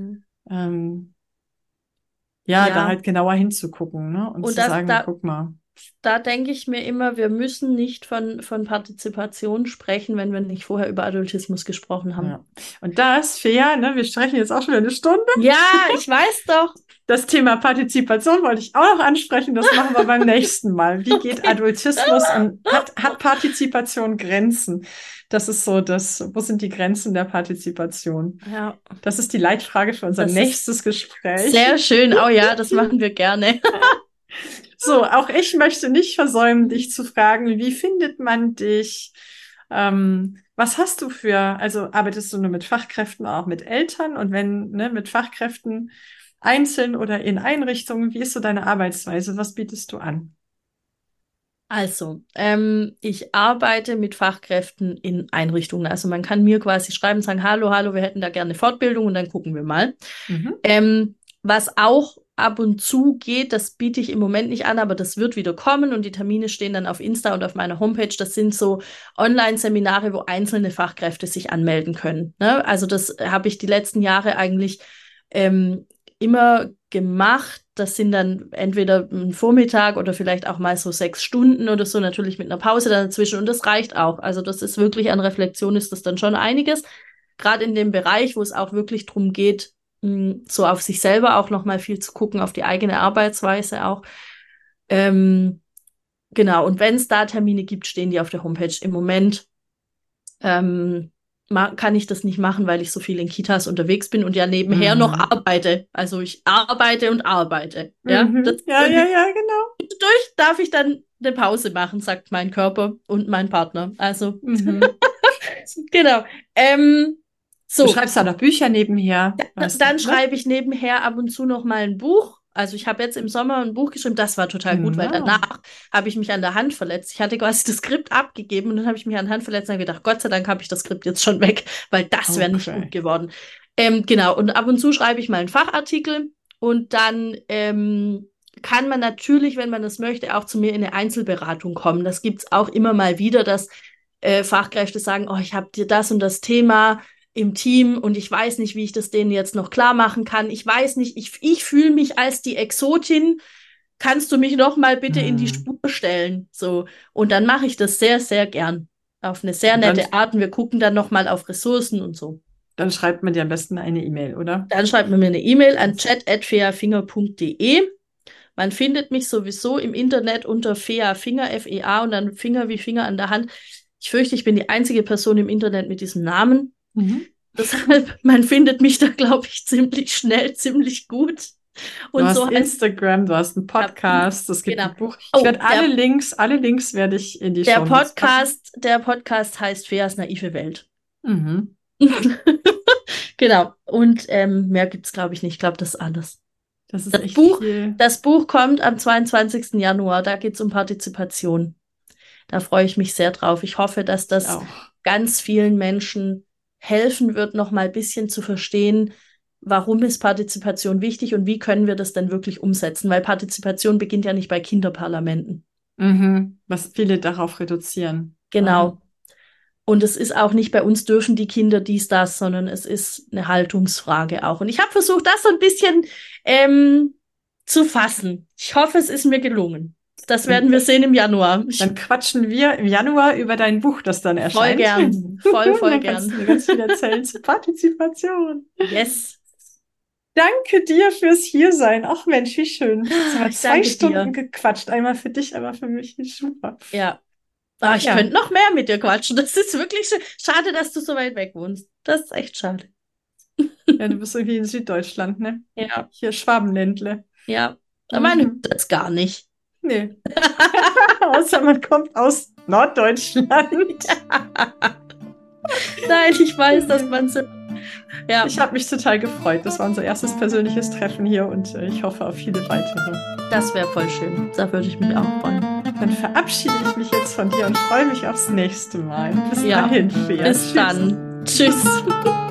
Da halt genauer hinzugucken, ne? Und zu sagen, guck mal.
Da denke ich mir immer, wir müssen nicht von Partizipation sprechen, wenn wir nicht vorher über Adultismus gesprochen haben.
Ja. Und das, Fea, ne, wir sprechen jetzt auch schon eine Stunde.
Ja, ich weiß doch.
Das Thema Partizipation wollte ich auch noch ansprechen. Das machen wir beim nächsten Mal. Wie geht Adultismus und hat Partizipation Grenzen? Das ist so wo sind die Grenzen der Partizipation?
Ja.
Das ist die Leitfrage für unser nächstes Gespräch.
Sehr schön. Oh ja, das machen wir gerne.
So, auch ich möchte nicht versäumen, dich zu fragen, wie findet man dich? Was hast du also arbeitest du nur mit Fachkräften, auch mit Eltern? Und wenn, ne, mit Fachkräften einzeln oder in Einrichtungen, wie ist so deine Arbeitsweise? Was bietest du an?
Also, ich arbeite mit Fachkräften in Einrichtungen. Also man kann mir quasi schreiben und sagen, hallo, wir hätten da gerne Fortbildung und dann gucken wir mal. Was auch ab und zu geht, das biete ich im Moment nicht an, aber das wird wieder kommen und die Termine stehen dann auf Insta und auf meiner Homepage. Das sind so Online-Seminare, wo einzelne Fachkräfte sich anmelden können. Ne? Also das habe ich die letzten Jahre eigentlich immer gemacht. Das sind dann entweder ein Vormittag oder vielleicht auch mal so 6 Stunden oder so, natürlich mit einer Pause dazwischen. Und das reicht auch. Also das ist wirklich an Reflexion ist das dann schon einiges. Gerade in dem Bereich, wo es auch wirklich darum geht, so auf sich selber auch noch mal viel zu gucken, auf die eigene Arbeitsweise auch. Genau. Und wenn es da Termine gibt, stehen die auf der Homepage. Im Moment kann ich das nicht machen, weil ich so viel in Kitas unterwegs bin und ja nebenher noch arbeite. Also ich arbeite und arbeite. Ja,
genau.
Durch darf ich dann eine Pause machen, sagt mein Körper und mein Partner. Also genau. So.
Du schreibst da noch Bücher nebenher.
Dann schreibe ich nebenher ab und zu noch mal ein Buch. Also ich habe jetzt im Sommer ein Buch geschrieben, das war total gut, weil danach habe ich mich an der Hand verletzt. Ich hatte quasi das Skript abgegeben und dann habe ich mich an der Hand verletzt und habe gedacht, Gott sei Dank habe ich das Skript jetzt schon weg, weil das wäre nicht gut geworden. Genau, und ab und zu schreibe ich mal einen Fachartikel und dann kann man natürlich, wenn man das möchte, auch zu mir in eine Einzelberatung kommen. Das gibt's auch immer mal wieder, dass Fachkräfte sagen, oh, ich habe dir das und das Thema im Team und ich weiß nicht, wie ich das denen jetzt noch klar machen kann. Ich weiß nicht, ich fühle mich als die Exotin. Kannst du mich noch mal bitte in die Spur stellen? So. Und dann mache ich das sehr, sehr gern. Auf eine sehr nette Art und wir gucken dann noch mal auf Ressourcen und so.
Dann schreibt man dir am besten eine E-Mail, oder?
Dann schreibt man mir eine E-Mail an chat@feafinger.de Man findet mich sowieso im Internet unter Fea Finger, F-E-A und dann Finger wie Finger an der Hand. Ich fürchte, ich bin die einzige Person im Internet mit diesem Namen. Deshalb, man findet mich da, glaube ich, ziemlich schnell, ziemlich gut.
Und du hast Instagram, du hast einen Podcast, es gibt ein Buch. Ich werde alle Links werde ich in die Shownotes packen.
Der Podcast heißt Feas naive Welt. Genau. Und mehr gibt's, glaube ich, nicht. Ich glaube, das ist alles.
Das ist echt viel.
Das Buch kommt am 22. Januar. Da geht's um Partizipation. Da freue ich mich sehr drauf. Ich hoffe, dass das ganz vielen Menschen helfen wird, noch mal ein bisschen zu verstehen, warum ist Partizipation wichtig und wie können wir das denn wirklich umsetzen? Weil Partizipation beginnt ja nicht bei Kinderparlamenten.
Was viele darauf reduzieren.
Genau. Und es ist auch nicht bei uns dürfen die Kinder dies, das, sondern es ist eine Haltungsfrage auch. Und ich habe versucht, das so ein bisschen zu fassen. Ich hoffe, es ist mir gelungen. Das werden wir sehen im Januar.
Dann quatschen wir im Januar über dein Buch, das dann erscheint.
Voll gern. Voll gern.
Kannst du ganz viel erzählen zur Partizipation.
Yes.
Danke dir fürs Hiersein. Ach Mensch, wie schön. Jetzt haben wir 2 Stunden gequatscht. Einmal für dich, einmal für mich. Super.
Ja. Aber ich könnte noch mehr mit dir quatschen. Das ist wirklich schade, dass du so weit weg wohnst. Das ist echt schade.
Ja, du bist irgendwie in Süddeutschland, ne?
Ja.
Hier Schwabenländle.
Ja. Aber man hört das gar nicht.
Nee. Außer man kommt aus Norddeutschland.
Nein, ich weiß, dass man so... Ja.
Ich habe mich total gefreut. Das war unser erstes persönliches Treffen hier und ich hoffe auf viele weitere.
Das wäre voll schön. Da würde ich mich auch freuen.
Dann verabschiede ich mich jetzt von dir und freue mich aufs nächste Mal. Bis dahin, Fea.
Bis dann. Tschüss.